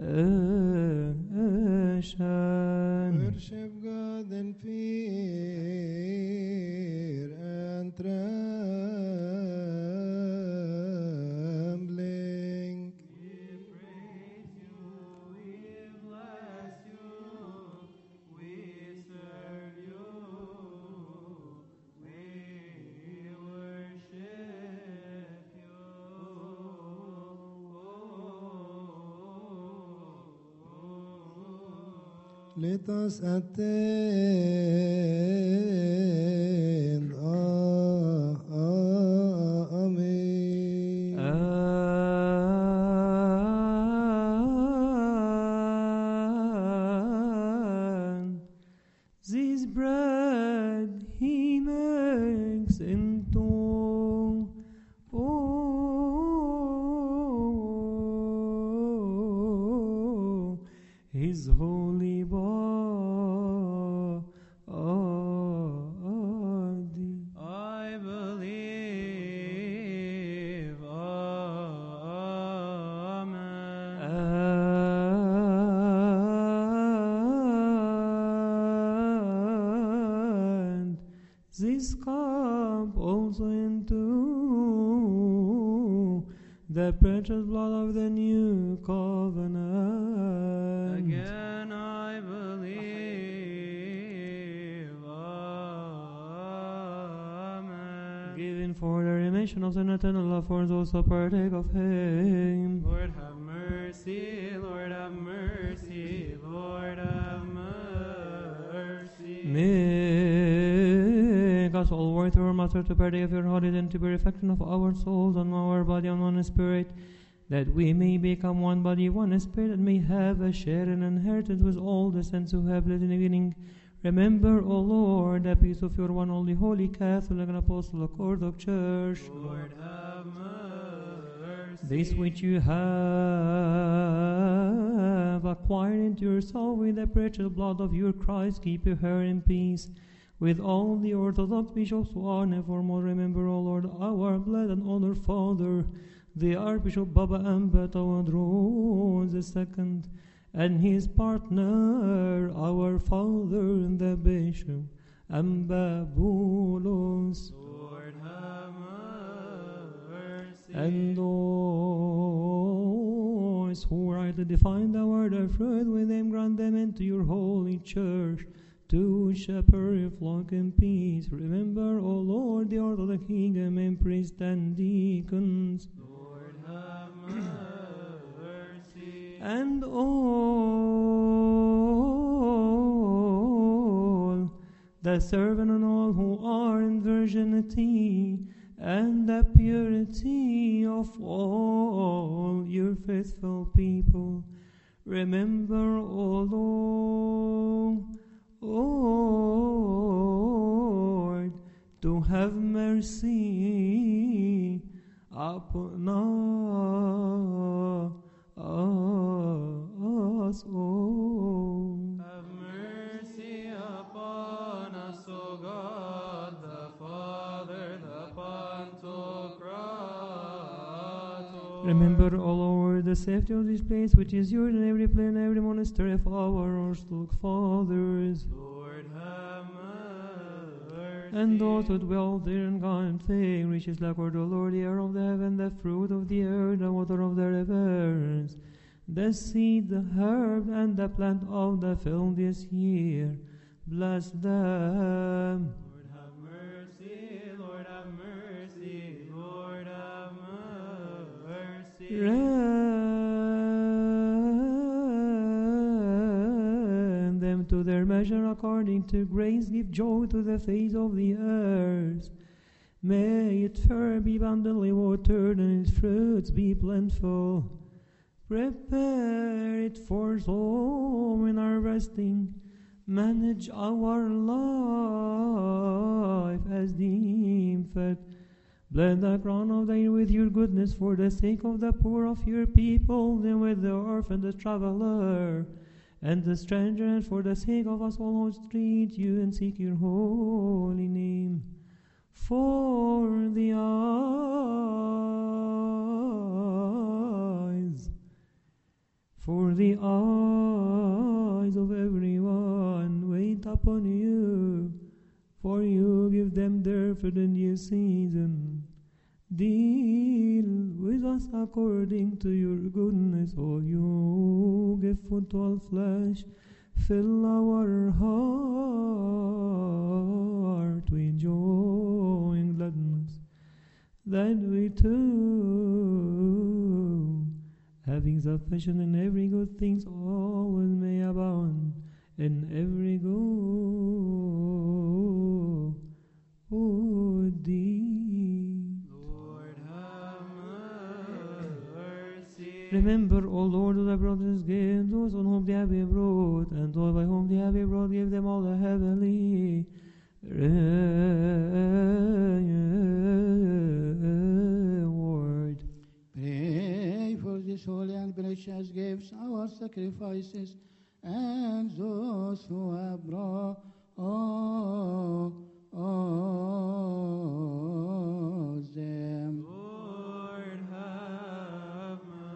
Worship God in fear and trembling. We praise you, we bless you, we serve you, we worship you. Let us attend. Amen. And this bread He makes into oh, His holy body. I believe. Amen. And this cup also into the precious blood of the new covenant. Again I believe. Amen. Given for the remission of sin, eternal love for those who partake of Him. Lord have mercy, Lord have mercy, Lord have mercy. Make us all worthy, our Master, to partake of your holy and to be reflection of our souls and our body and one spirit, that we may become one body, one spirit, and may have a share and inheritance with all the saints who have lived in the beginning. Remember, O Lord, the peace of your one only holy Catholic and Apostolic Orthodox Church. Lord have mercy. This which you have acquired into your soul with the precious blood of your Christ, keep her in peace. With all the Orthodox bishops who are nevermore, remember, O Lord, our blessed and honored Father, the Archbishop Baba Ambato Andros the Second, and his partner, our Father, the Bishop Ambabulus. Lord, have mercy. And those who rightly define the word of truth, with them grant them into your holy church to shepherd your flock in peace. Remember, O Lord, the Orthodox kingdom and priests and deacons. Lord, have mercy. And all the servant and all who are in virginity, and the purity of all your faithful people. Remember, O Lord, O Lord, to have mercy upon us all. Have mercy upon us, O God, the Father, the Pantocrator. Remember, O Lord, the safety of this place, which is yours in every place and every monastery of our Orthodox fathers. Lord, have mercy. And those who dwell there in God faith, riches like our the Lord, the air of the heaven, the fruit of the earth, the water of the rivers, the seed, the herb, and the plant of the field this year. Bless them. Lord, have mercy. Lord, have mercy. Lord, have mercy. Grant them to their measure according to grace. Give joy to the face of the earth. May it fair be abundantly watered and its fruits be plentiful. Prepare it for soul in our resting. Manage our life as deemed fit. Bless the crown of the year with your goodness for the sake of the poor of your people, and with the orphan, the traveler, and the stranger, and for the sake of us all who treat you and seek your holy name. For the eyes, for the eyes of everyone wait upon you, for you give them their food in due season. Deal with us according to your goodness, O you give food to all flesh. Fill our heart with joy and gladness, that we too, having sufficient in every good things, always may abound in every good deed. Lord, have mercy. Remember, O Lord, who thy brothers gave, those on whom they have been brought, and those by whom they have been brought, give them all the heavenly reward. Pray for this holy and precious gifts, our sacrifices, and those who have brought them. Lord, have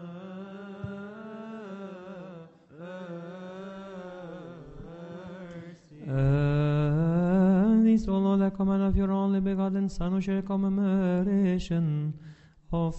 mercy. And this, O Lord, the command of your only begotten Son, who shall commemoration of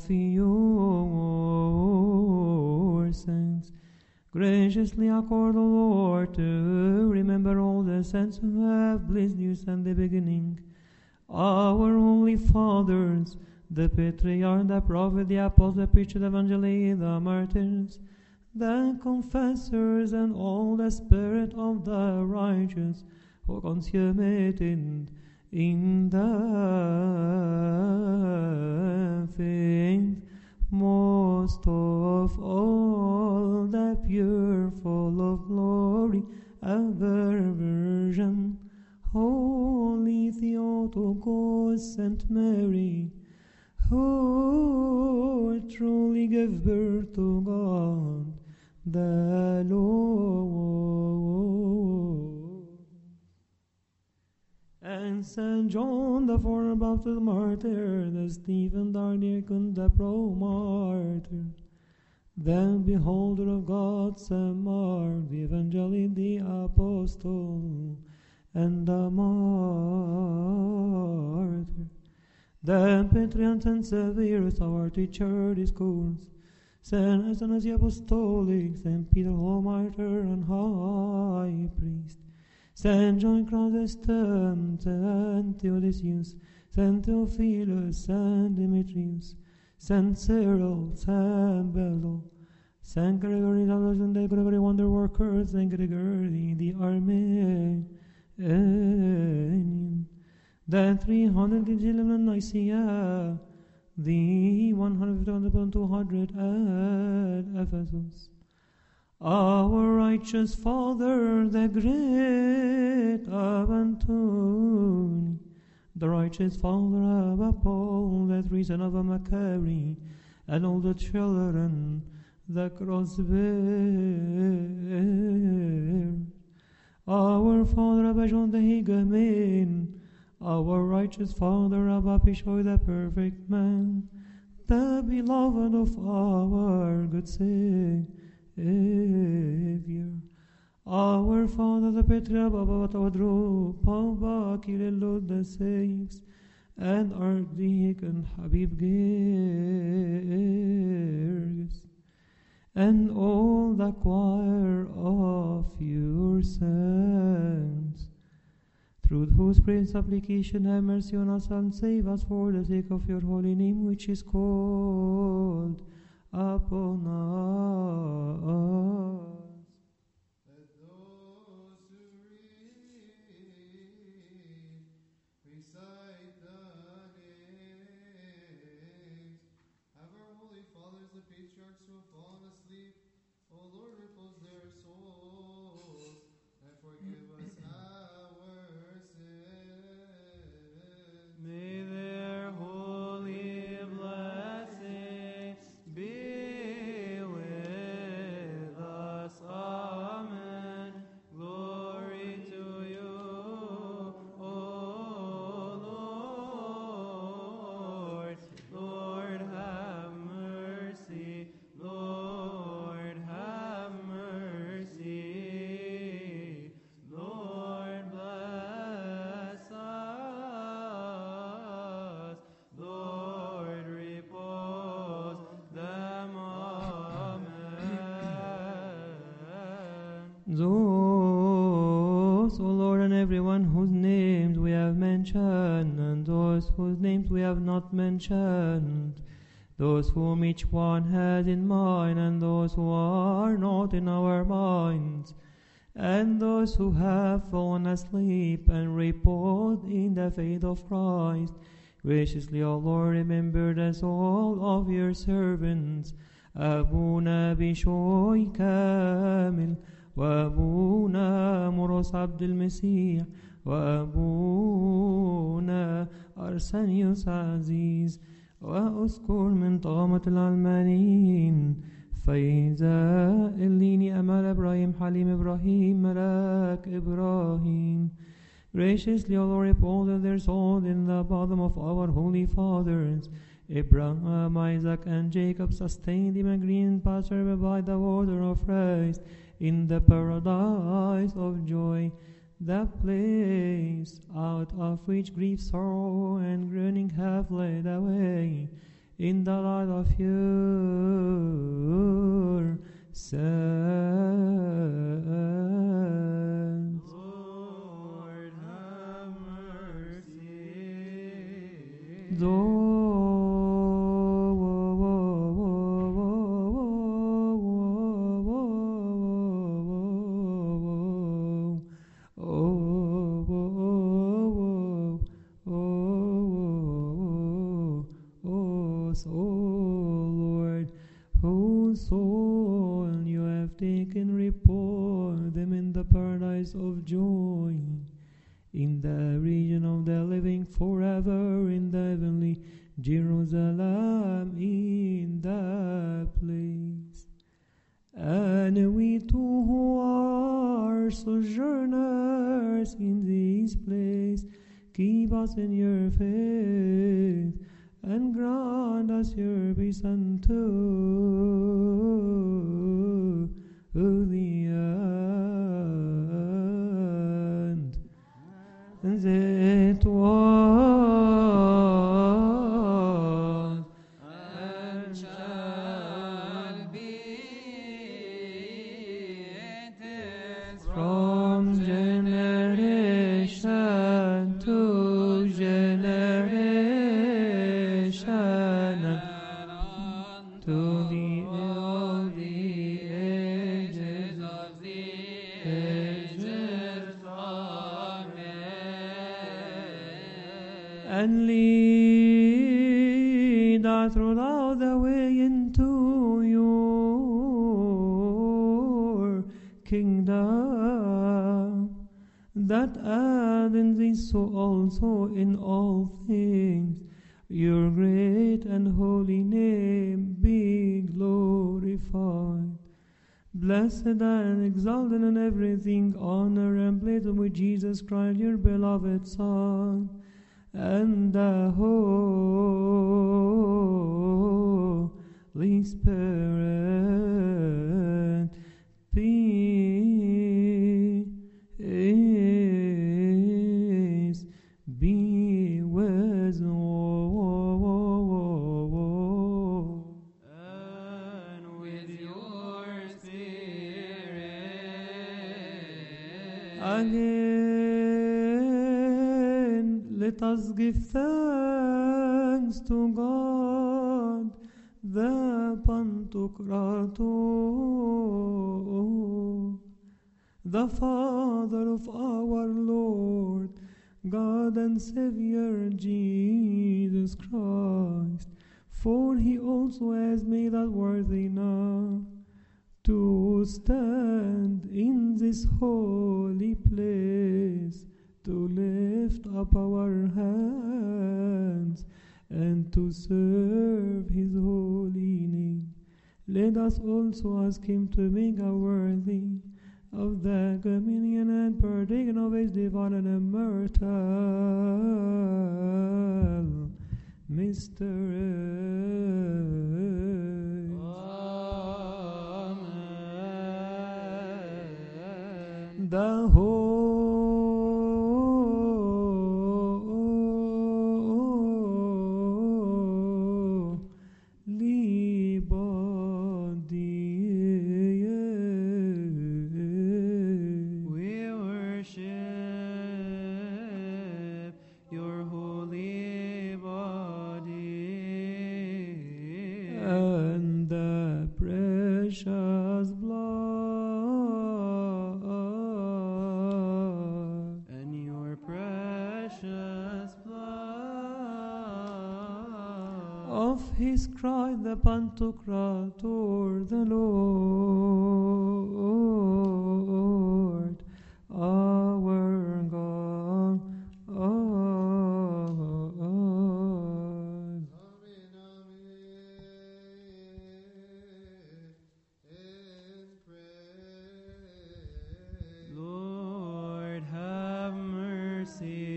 your saints. Graciously accord, O Lord, to remember all the saints who have blessed you since the beginning. Our holy fathers, the patriarch, the prophet, the apostle, the preacher, the evangelist, the martyrs, the confessors, and all the spirit of the righteous, who consummated in the faith, most of all the pure, full of glory, ever Virgin, Holy Theotokos, Saint Mary, who truly give birth to God the Lord. And Saint John the former Baptist martyr, the Stephen Dardiacon the pro-martyr, then beholder of God, Saint Mark, the evangelist, the apostle, and the martyr. Then Patriarch and Severus, our teacher, discourse. Saint Athanasius the Apostolic, Saint Peter, whole martyr and high priest. Saint John Chrysostom, Saint Theodosius, Saint Theophilus, Saint Demetrius, Saint Cyril, Saint Basil, Saint Gregory the Other, Saint Gregory Wonder Worker, Saint Gregory the Armenian, the three hundred eleven Nicaea, the one hundred fifty, two hundred at Ephesus. Our righteous Father, the great Abantoni, the righteous father of Paul, the three sons of Macari, and all the children the cross bear. Our father Abba John the Higamin, our righteous father Abba Pishoy the perfect man, the beloved of our good Savior. Our Father, the Patriarch Baba Tawadro, Papa Kirillot the Six, and Archdeacon Habib Gerges, and all the choir of your saints, through whose prayer supplication have mercy on us and save us for the sake of your holy name, which is called upon us. May their holy blessings be with us. Amen. Glory to you, O Lord. Lord, have mercy. Lord, have mercy. Lord, bless us. Lord, repose them. Amen. Those, O Lord, and everyone whose names we have mentioned, and those whose names we have not mentioned, those whom each one has in mind, and those who are not in our minds, and those who have fallen asleep and repose in the faith of Christ, graciously, O Lord, remember us all of your servants, Abuna Bishoy Kamil, وأبونا مرقس عبد المسيح وأبونا أرسنيوس عزيز وأذكر من طغمة العلمانيين فايزة الليني أمال إبراهيم حليم إبراهيم ملاك إبراهيم. Graciously, O Lord, uphold their souls in the bosom of our holy fathers, Abraham, Isaac, and Jacob, sustain them and green pasture by the water of Christ, in the paradise of joy, the place out of which grief, sorrow, and groaning have led away, in the light of your Son. Lord, have mercy. Though of joy in the region of the living forever in the heavenly Jerusalem in that place. And we too who are sojourners in this place, keep us in your faith, and grant us your peace unto the end. That was and shall be, it is from generation to generation to the all the ages of the ages. Amen. And lead us throughout the way into your kingdom, that add in this so also in all things your great and holy name be glorified. Blessed and exalted in everything, honor and praise with Jesus Christ, your beloved Son, and the Holy Spirit. Peace be with all. And with your spirit. Again, let us give thanks to God, the Pantocrator, the Father of our Lord, God and Savior Jesus Christ, for he also has made us worthy now to stand in this holy place, to lift up our hands and to serve his holy name. Let us also ask him to make us worthy of the communion and partaking of his divine and immortal mystery. Amen. The holy body. We worship your holy body And the precious blood and your precious blood of his Christ the Pantocrator, the Lord, our God. Amen, and pray. Lord, have mercy.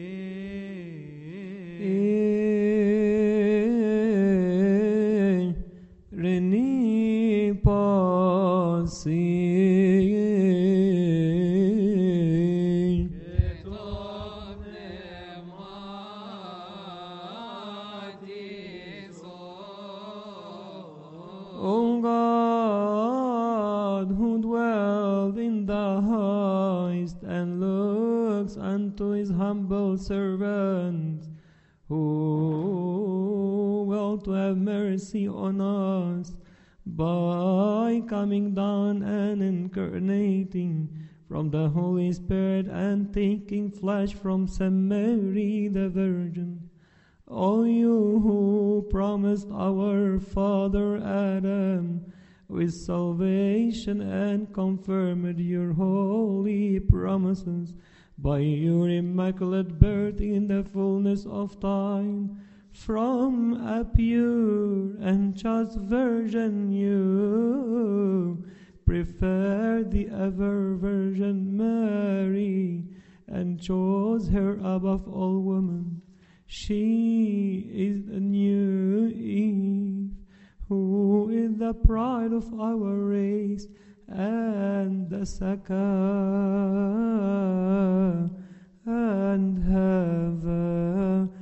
Reni pasi O God, who dwelled in the highest and looks unto his humble servants, who will to have mercy on us by coming down and incarnating from the Holy Spirit and taking flesh from Saint Mary the Virgin. O you who promised our father Adam with salvation and confirmed your holy promises by your immaculate birth in the fullness of time, from a pure and just virgin you preferred the ever Virgin Mary and chose her above all women. She is the new Eve, who is the pride of our race and the second and heaven.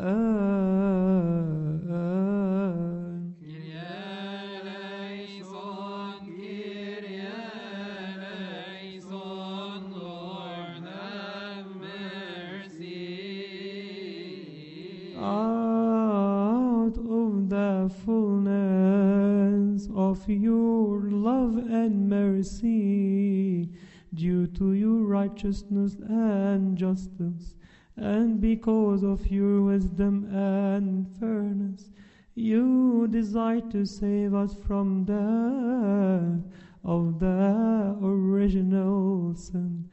Out of the fullness of your love and mercy, due to your righteousness and justice, and because of your wisdom and fairness, you desire to save us from death of the original sin.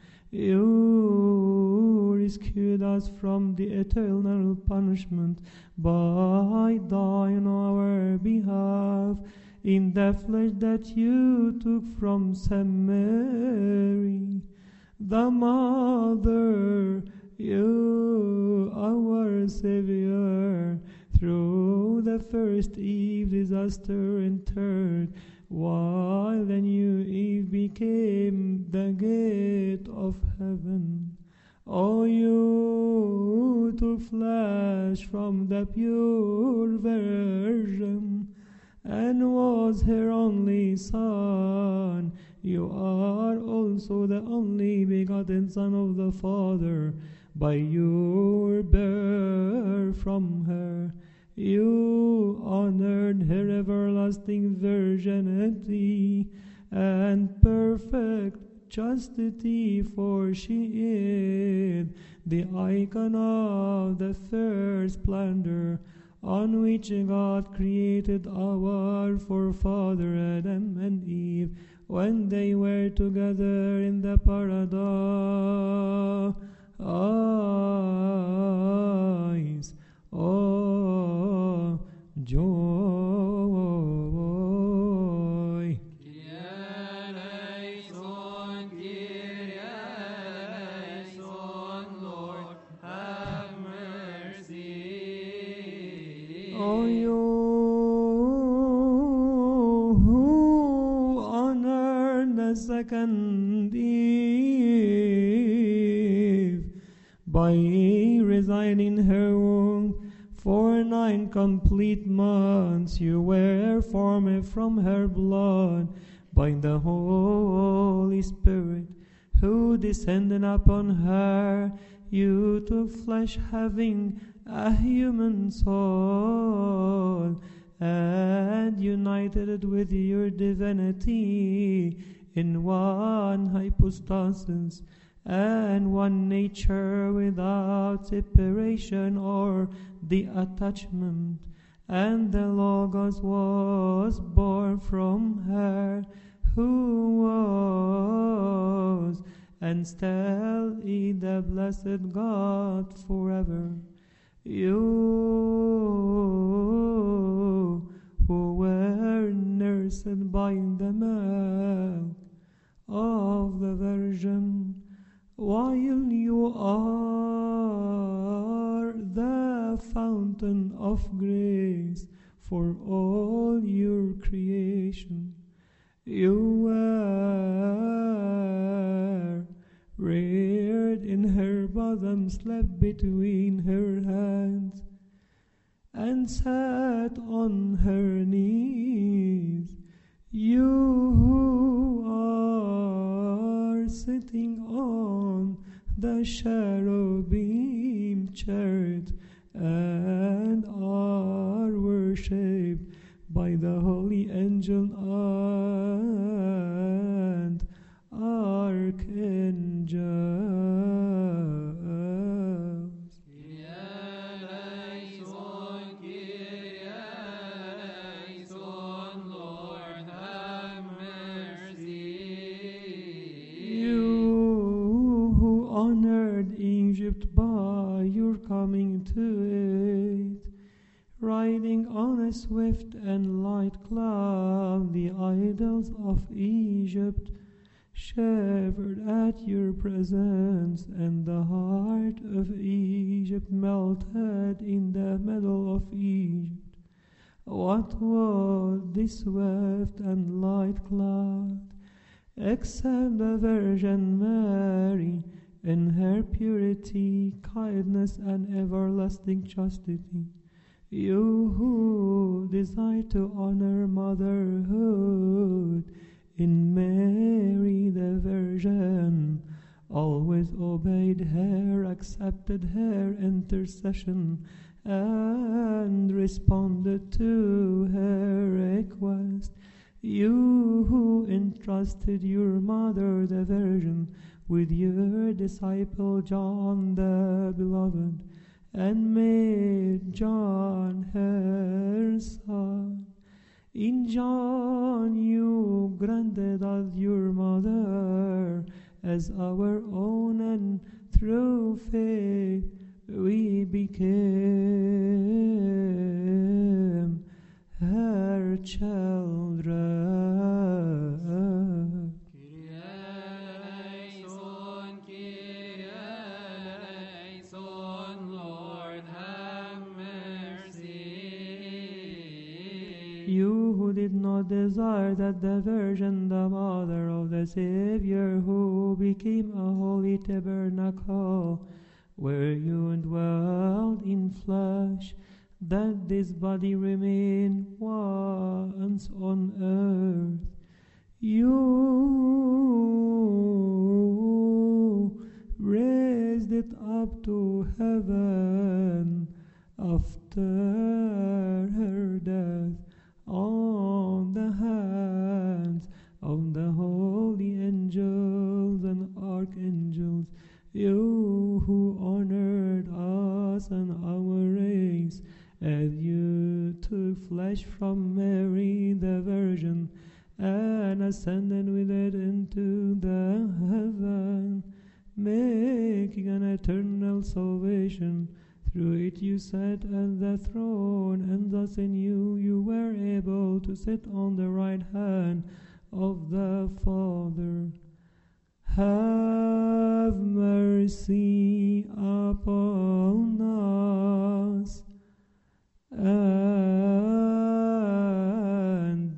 You rescued us from the eternal punishment by dying on our behalf in the flesh that you took from Saint Mary, the Mother, you, our Savior, through the first Eve disaster entered, while the new Eve became the gate of heaven. O you took flesh from the pure Virgin, and was her only Son. You are also the only begotten Son of the Father, by your birth from her. You honored her everlasting virginity and perfect chastity, for she is the icon of the first splendor on which God created our forefather Adam and Eve when they were together in the paradise. Oh, joy. O you who honor the second Eve by residing in her womb for nine complete months, you were formed from her blood by the Holy Spirit, who descended upon her. You took flesh, having a human soul, and united it with your divinity in one hypostasis and one nature, without separation or the attachment. And the Logos was born from her, who was and still is the blessed God forever. You who were nursed by the milk of the Virgin, while you are the fountain of grace for all your creation, you were reared in her bosom, slept between her hands, and sat on her knees. You who are sitting on the cherubim chariot and are worshipped by the holy angel and archangels. You who honored Egypt by your coming to it, riding on a swift and light cloud, the idols of Egypt shivered at your presence, and the heart of Egypt melted in the middle of Egypt. What was this swift and light cloud, except the Virgin Mary in her purity, kindness, and everlasting chastity? You who desire to honor motherhood in Mary the Virgin, always obeyed her, accepted her intercession, and responded to her request. You who entrusted your mother the Virgin with your disciple John the Beloved, and made John her son. In John you granted us your mother as our own, and through faith we became her children. You who did not desire that the Virgin, the mother of the Savior, who became a holy tabernacle, where you dwelled in flesh, that this body remain once on earth. You raised it up to heaven after her death on the hands of the holy angels and archangels. You who honored us and our race, as you took flesh from Mary the Virgin and ascended with it into the heaven, making an eternal salvation. Through it you sat at the throne, and thus in you you were able to sit on the right hand of the Father. Have mercy upon us, and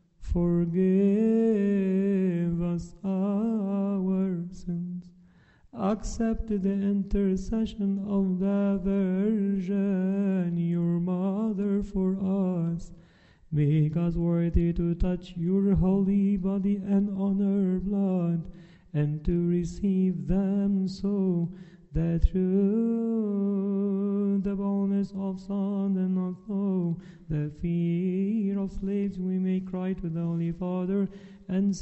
forgive us our sins. Accept the intercession of the Virgin, your mother, for us. Make us worthy to touch your holy body and honor blood, and to receive them, so that through the boldness of sons and not through the fear of slaves we may cry to the Holy Father and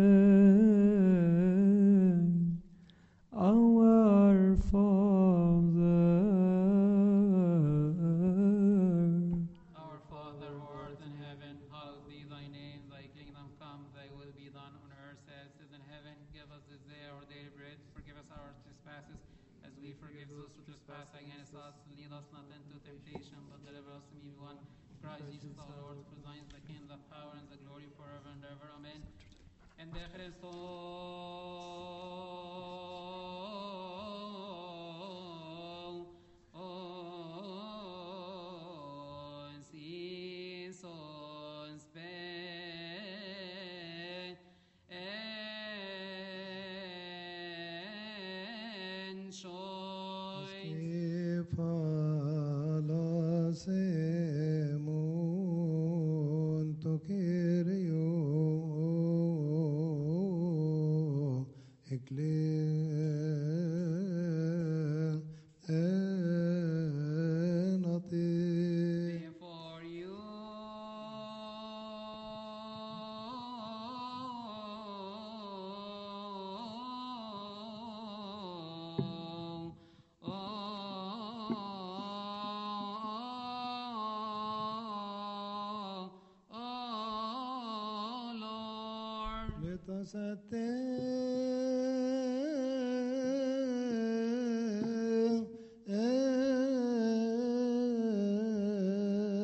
say, Our Father, Our Father who art in heaven, hallowed be thy name. Thy kingdom come, thy will be done on earth as it is in heaven. Give us this day our daily bread. Forgive us our trespasses, as we forgive those who trespass against us. Lead us not into temptation, but deliver us from evil one. Christ Jesus our Lord, for thine is the kingdom, the power, and the glory forever and ever. Amen. And the Let us attend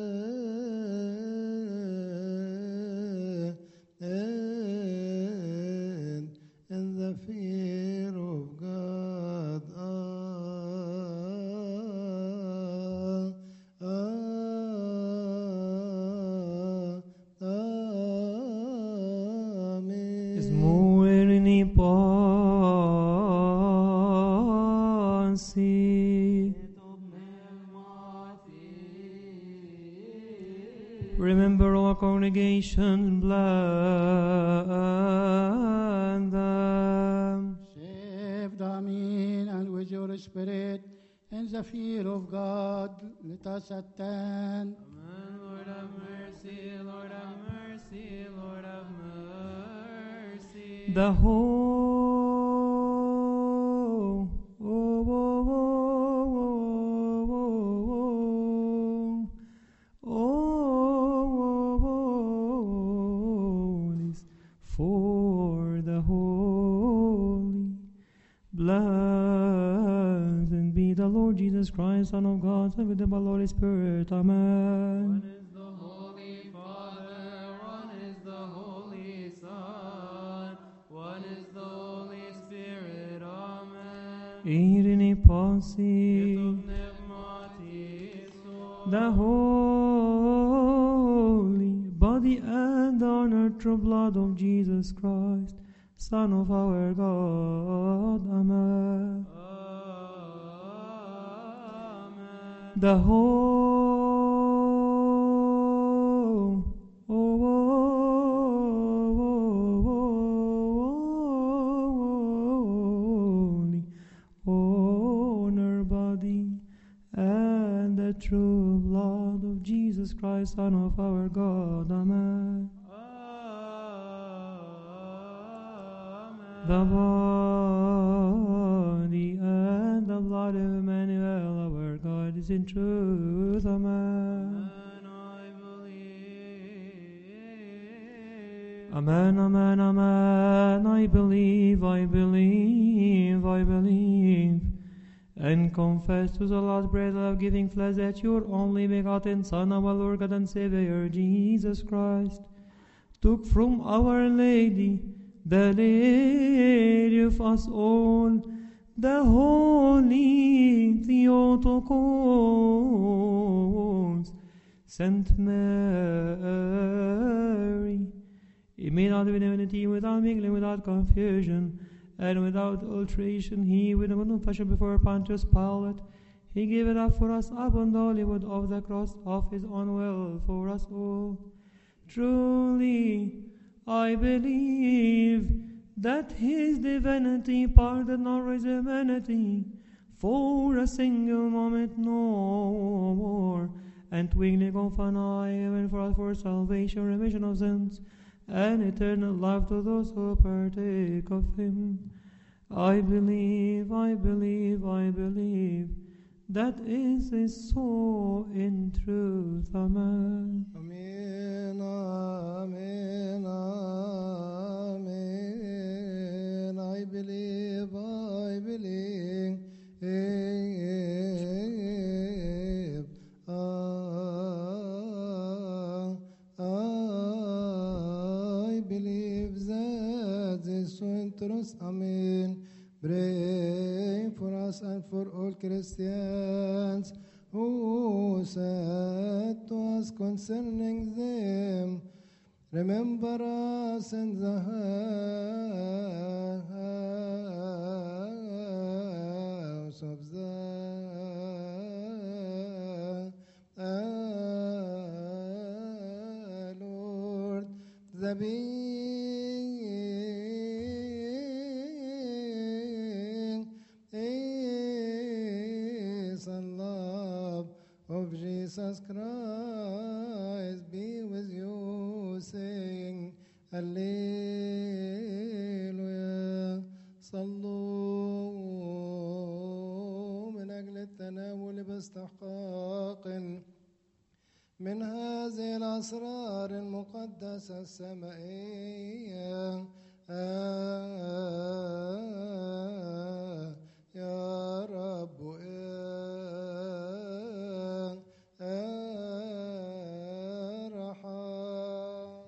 Smuerini pasi. Remember our congregation, bless them. Save them in and with your spirit in the fear of God, let us attend. Amen. Lord have mercy, Lord have mercy, Lord have mercy. The whole oh, oh, oh, oh, oh, is for the holy. Blessed be the Lord Jesus Christ, Son of God, and with the Holy Spirit. Amen. One is the Holy Father, one is the Holy Son, one is the Holy Spirit. Amen. Irini pasi. The holy body and honored true blood of Jesus Christ, Son of our God. Amen. Amen. The whole oh, oh, oh, holy honor body and the true blood of Jesus Christ, Son of our God. Amen. The body and the blood of Emmanuel, our God, is in truth. Amen. Amen, amen, amen. I believe, I believe, I believe. And confess to the last breath of giving flesh that your only begotten Son, our Lord God and Savior, Jesus Christ, took from Our Lady, the Lady of us all, the Holy Theotokos, Saint Mary, he made out of divinity without mingling, without confusion, and without alteration. He, with a confession before Pontius Pilate, he gave it up for us abundantly with of the cross of his own will for us all. Truly, I believe that his divinity pardoned our humanity for a single moment no more, and twingly confine heaven for us for salvation, remission of sins, and eternal life to those who partake of him. I believe, I believe, I believe, that is, is so in truth. Amen. Amen, amen, amen. I believe, I believe, I believe that this so in truth. Amen. Pray for us and for all Christians who said to us concerning them, remember us in the house of the Lord, the peace and love of Jesus Christ be with you, saying, Alleluia. صلوا من أجل التناول باستحقاق من هذه الأسرار المقدسة السمائية. آه يا رب ارحم.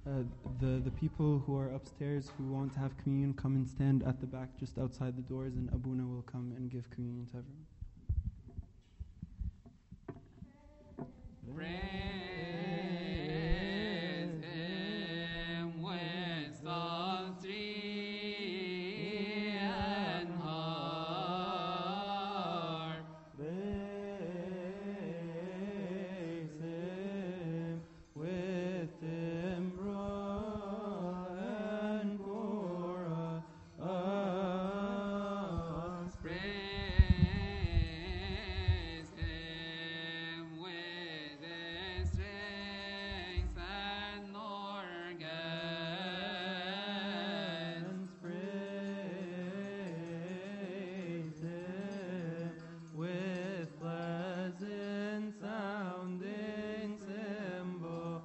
Uh, the, the people who are upstairs who want to have communion come and stand at the back just outside the doors, and Abuna will come and give communion to everyone. Praise Him with psaltery and harp. Praise Him with timbrel and chorus. Praise Him with strings and organs. Praise Him with pleasant sounding cymbals.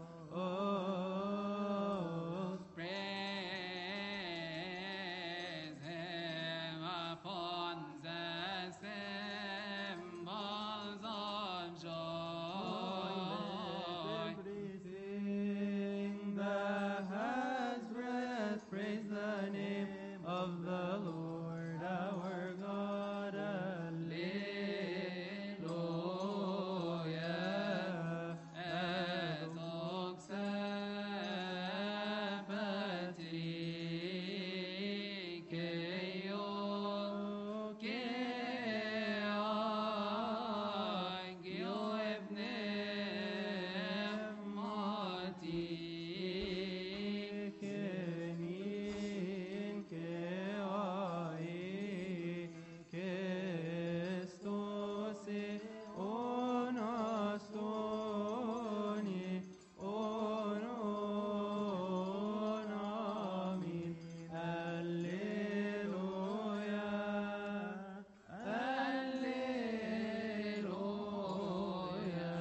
Praise Him upon the cymbals of joy. Everything that has breath, praise the name of the Lord our God. Alleluia. Et oxepatri Kenin keai kestosi onastoni onon amin. Alleluia. Alleluia.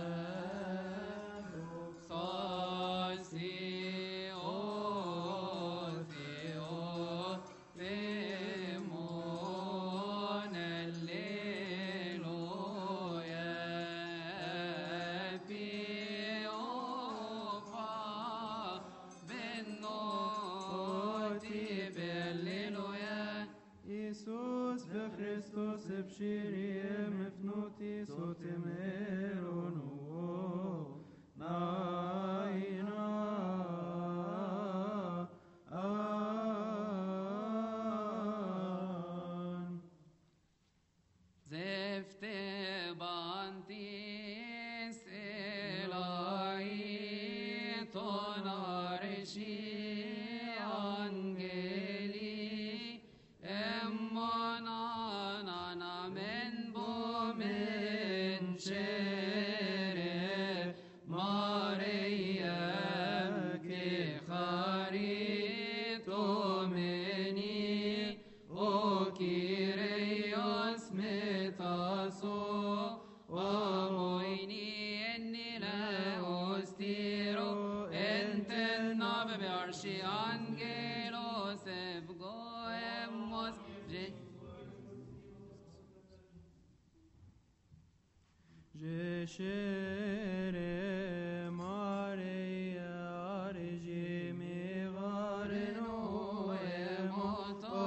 Sosi o Theo Lemon. Alleluia. Piofa Benoti Belleluia. Iisus b'Christos b'shirim mfnuti sotimeronu naina an. Zefte bantis elai tonarshi angeli emmanana men bomen shere Maria ke charito meni o Kyrios metaso amoini enni la ostiro enten nave bearshi angelos evgo emos Jeshere Maria regime gareno emoto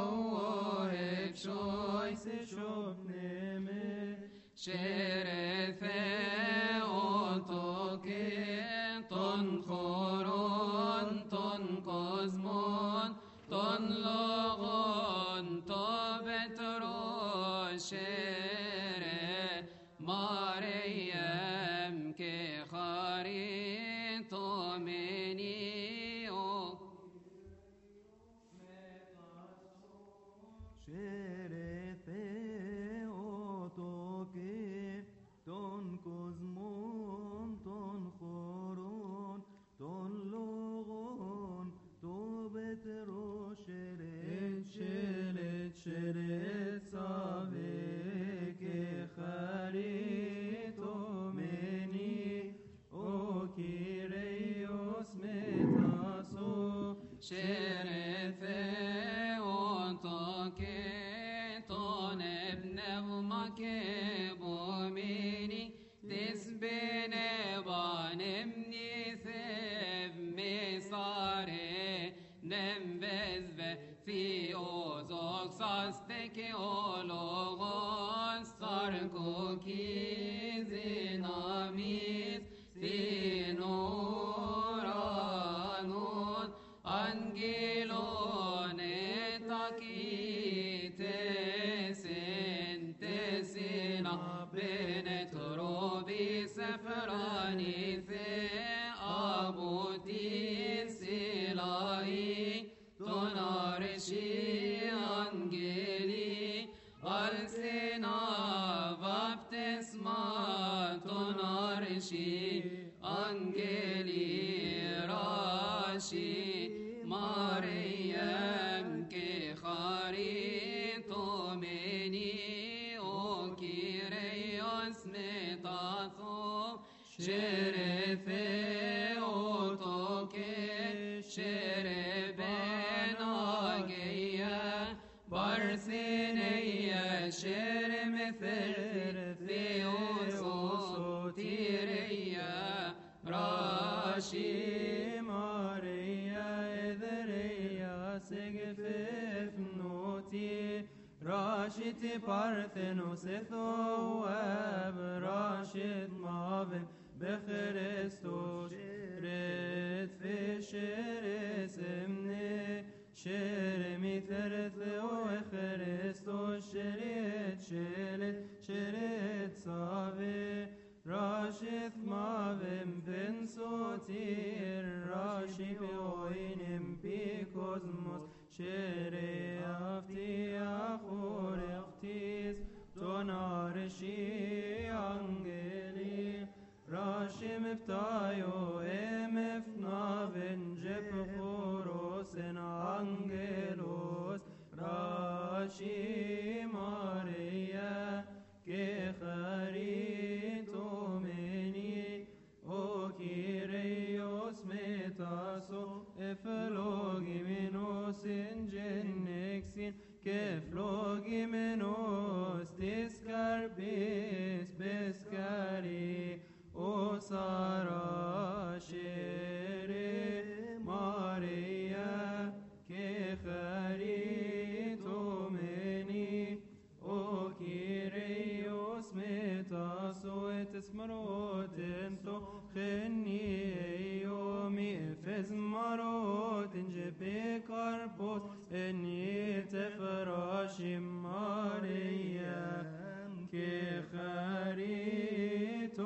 ekşoyse şopneme Şerefe otoke ton koron ton kozmon ton logon to betro şere Maryam ke charito meni o Şerefe otoke ton kozmon ton choron ton logon to betro şeret şeret şeret save ke charito meni o Kyrios metaso Şerefe otoke ton ebnevmake bomini tisbene banemni sev mesare και ο λόγος σαρκοκής δυναμής στην ουρανόν αγγελών ετακήτες εν τεσίνα πενετρόβης εφρανήθε από την σιλαή τον αρεσί αγγελί αλσίνα βαπτεσμα τον αρεσί αγγελί ράσι Μαριέμ και χαριτωμένη ο Κύριος μεταθώ Σερε Θεότο και σερε Μπεναγία Παρθενεία σερε μεθέρ Θεοσωτηρία Ράσι Μαρία εδερεία σεγεφεφνότη Ράσιτι Παρθενος εθώευ Ράσιτ μάβεμ بخريستوس رد في شرس امني شرمي ثرث وخريستوس شريت شريت شريت صافي راشث مافم بن صوتير راشي بوينم بكوزموس شري افتي اخور اختيس تنارشي انجلي راشم بتايو امف نافن جب خوروس انجلوس راشي ماريا كي خريتو مني او كيريوس متاسو افلوغي منوس انجنكسين كفلوغي منوس تسكر بس بسكري O Sara Shere Maria Ke Charito Meni O Kyrios Metaso et Esmarot Ento Cheni Eyomi Efes Marot Enjepe Karpos Eni Tefrashim Maria Ke Charito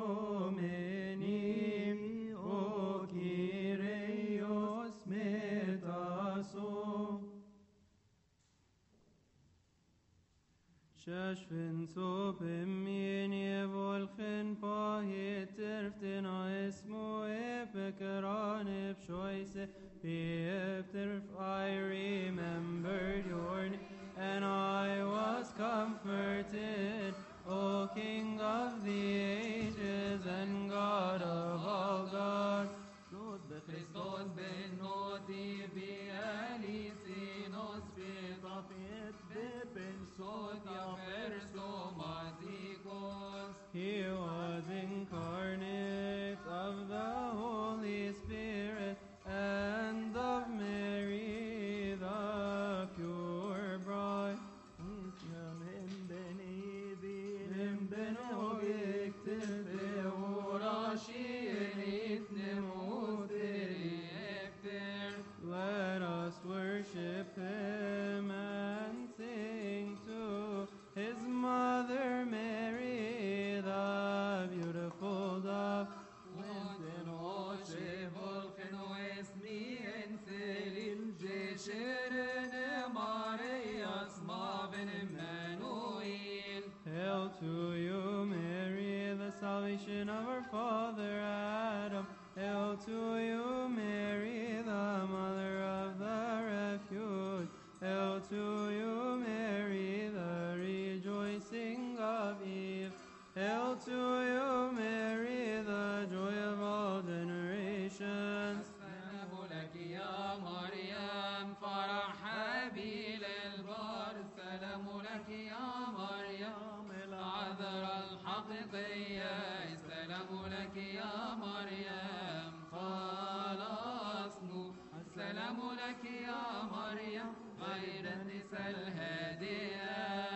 Shashvin sopim mini volchen pahit terften ismo epekaran epshoise Pieterf I remembered your name and I was comforted O King of the ages and God of all gods Christos ben noti bi alisinos bitafit ben sotia persomatikos He was incarnate of the Holy Spirit and of Mary the pure bride Let us worship Him and sing to His mother Mary, the beautiful dove. Hail to you, Mary, the salvation of our father Adam. Hail to you, Mary, the mother of the refuge. Hail to you, Mary, the rejoicing of Eve. Hail to you, Mary, the joy of all generations. السلام لك يا مريم العذراء الحقيقية السلام لك يا مريم خلاصنا السلام لك يا مريم غير النساء الهادئة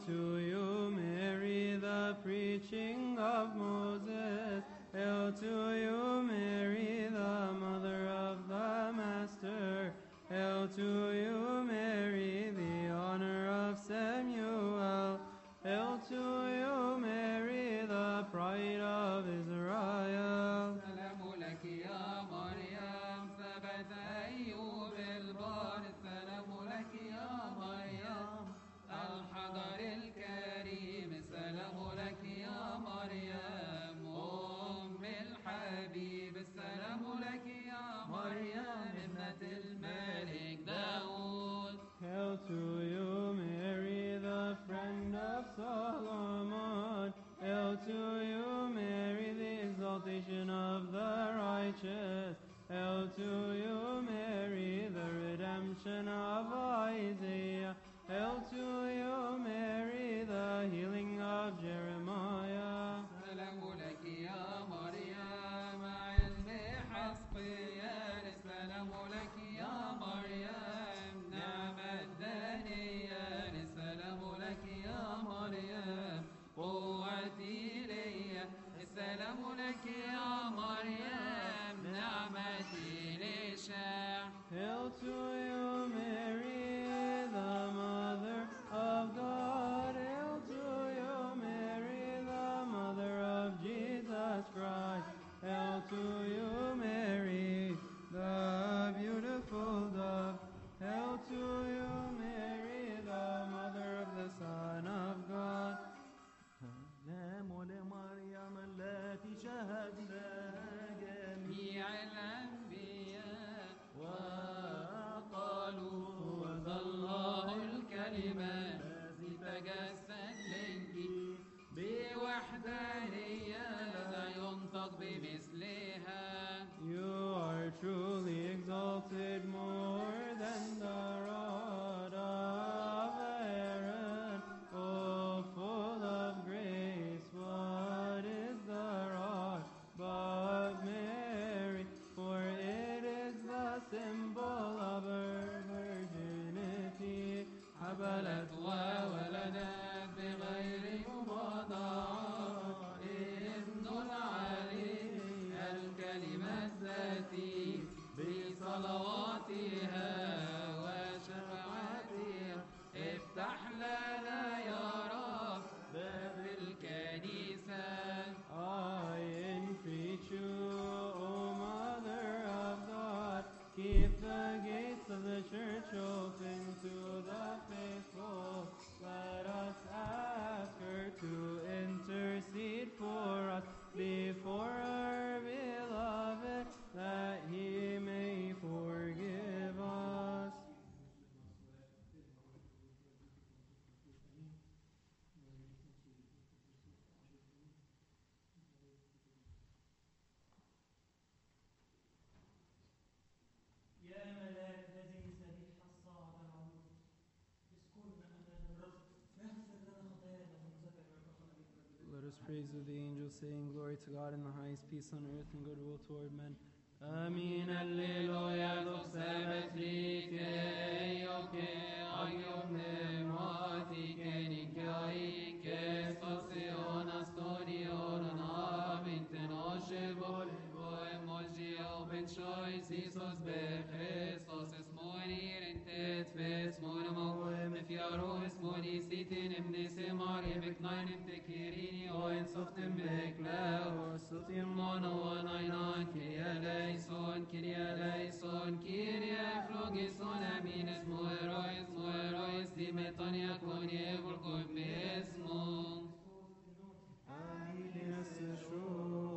to you, Mary, the preaching of Moses. Hail to you, Mary, the mother of the Master. Hail to you, Mary, the honor of Samuel. Hail to you, Mary, the pride of Israel. سلام لك يا مريم ثبت أيوب البار سلام لك يا مريم الحجر الكريم سلام لك يا مريم أم الحبيب السلام لك يا مريم ابنة الملك داود. Hail to you, Mary, the friend of Solomon. Hail to you, Mary, the exaltation of the righteous. Hail to you, Mary, the redemption of Isaiah. Hail to you, Mary, the healing of Jeremiah. سلام لك يا مريم علم حسقيان السلام لك يا مريم نعم الدانيان السلام لك يا مريم قوتي لي السلام لك يا مريم نعمتي لشاع. Hail to you, Mary, the mother of God. Hail to you, Mary, the mother of Jesus Christ. Hail to you, Mary, the beautiful dove. Hail to you, Mary, the mother of the Son of God. سلام لمريم التي شهد لها جميع الأنبياء وقالوا هو ذا الله الكلمة الذي تجسد منك بوحدانية لا ينطق بمثلها. You are truly exalted more than the rod of Aaron, oh, full of grace. What is the rod but Mary? For it is the symbol of her virginity. حبلت وولدت بغير مباضعة ابن العلي الكلمة الذاتي بصلواتها وشفاعتها افتح لنا يا رب باب الكنيسة. I entreat you, O Mother of God, keep the gates of the church open to the faithful. Let us ask her to intercede for us before our beloved, that he may forgive us. يا ملاك الذي سبيح الصعد العود اذكرنا أمام الرب واغفر لنا خطايانا ونذكر بالرحمة. Let us praise with the angels, saying, Glory to God in the highest, peace on earth and goodwill toward men. Amen. Alleluia. Doxavet like oke agium mati kenikai ke sosion astorion avinten oshevol emoji open choice Jesus be Christos es morir en tet ves monamo if yaro es moni sitin em nesemar ebek nine em tekirini o en softem bekla sotim mono nine kiria eleison kiria eleison kiria flogison amin es moero es moero es dimetonia konie volko mesmo. Ahilis Shofi.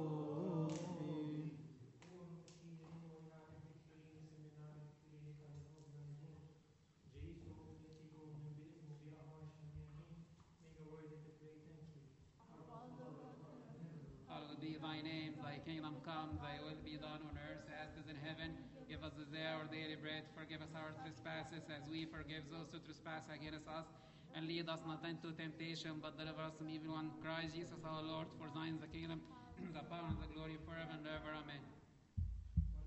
Hallowed be thy name, thy kingdom come, thy will be done on earth as it is in heaven. Give us this day our daily bread, forgive us our trespasses as we forgive those who trespass against us. And lead us not into temptation, but deliver us from evil one. Christ Jesus our Lord, for thine is the kingdom, the power and the glory forever and ever. Amen.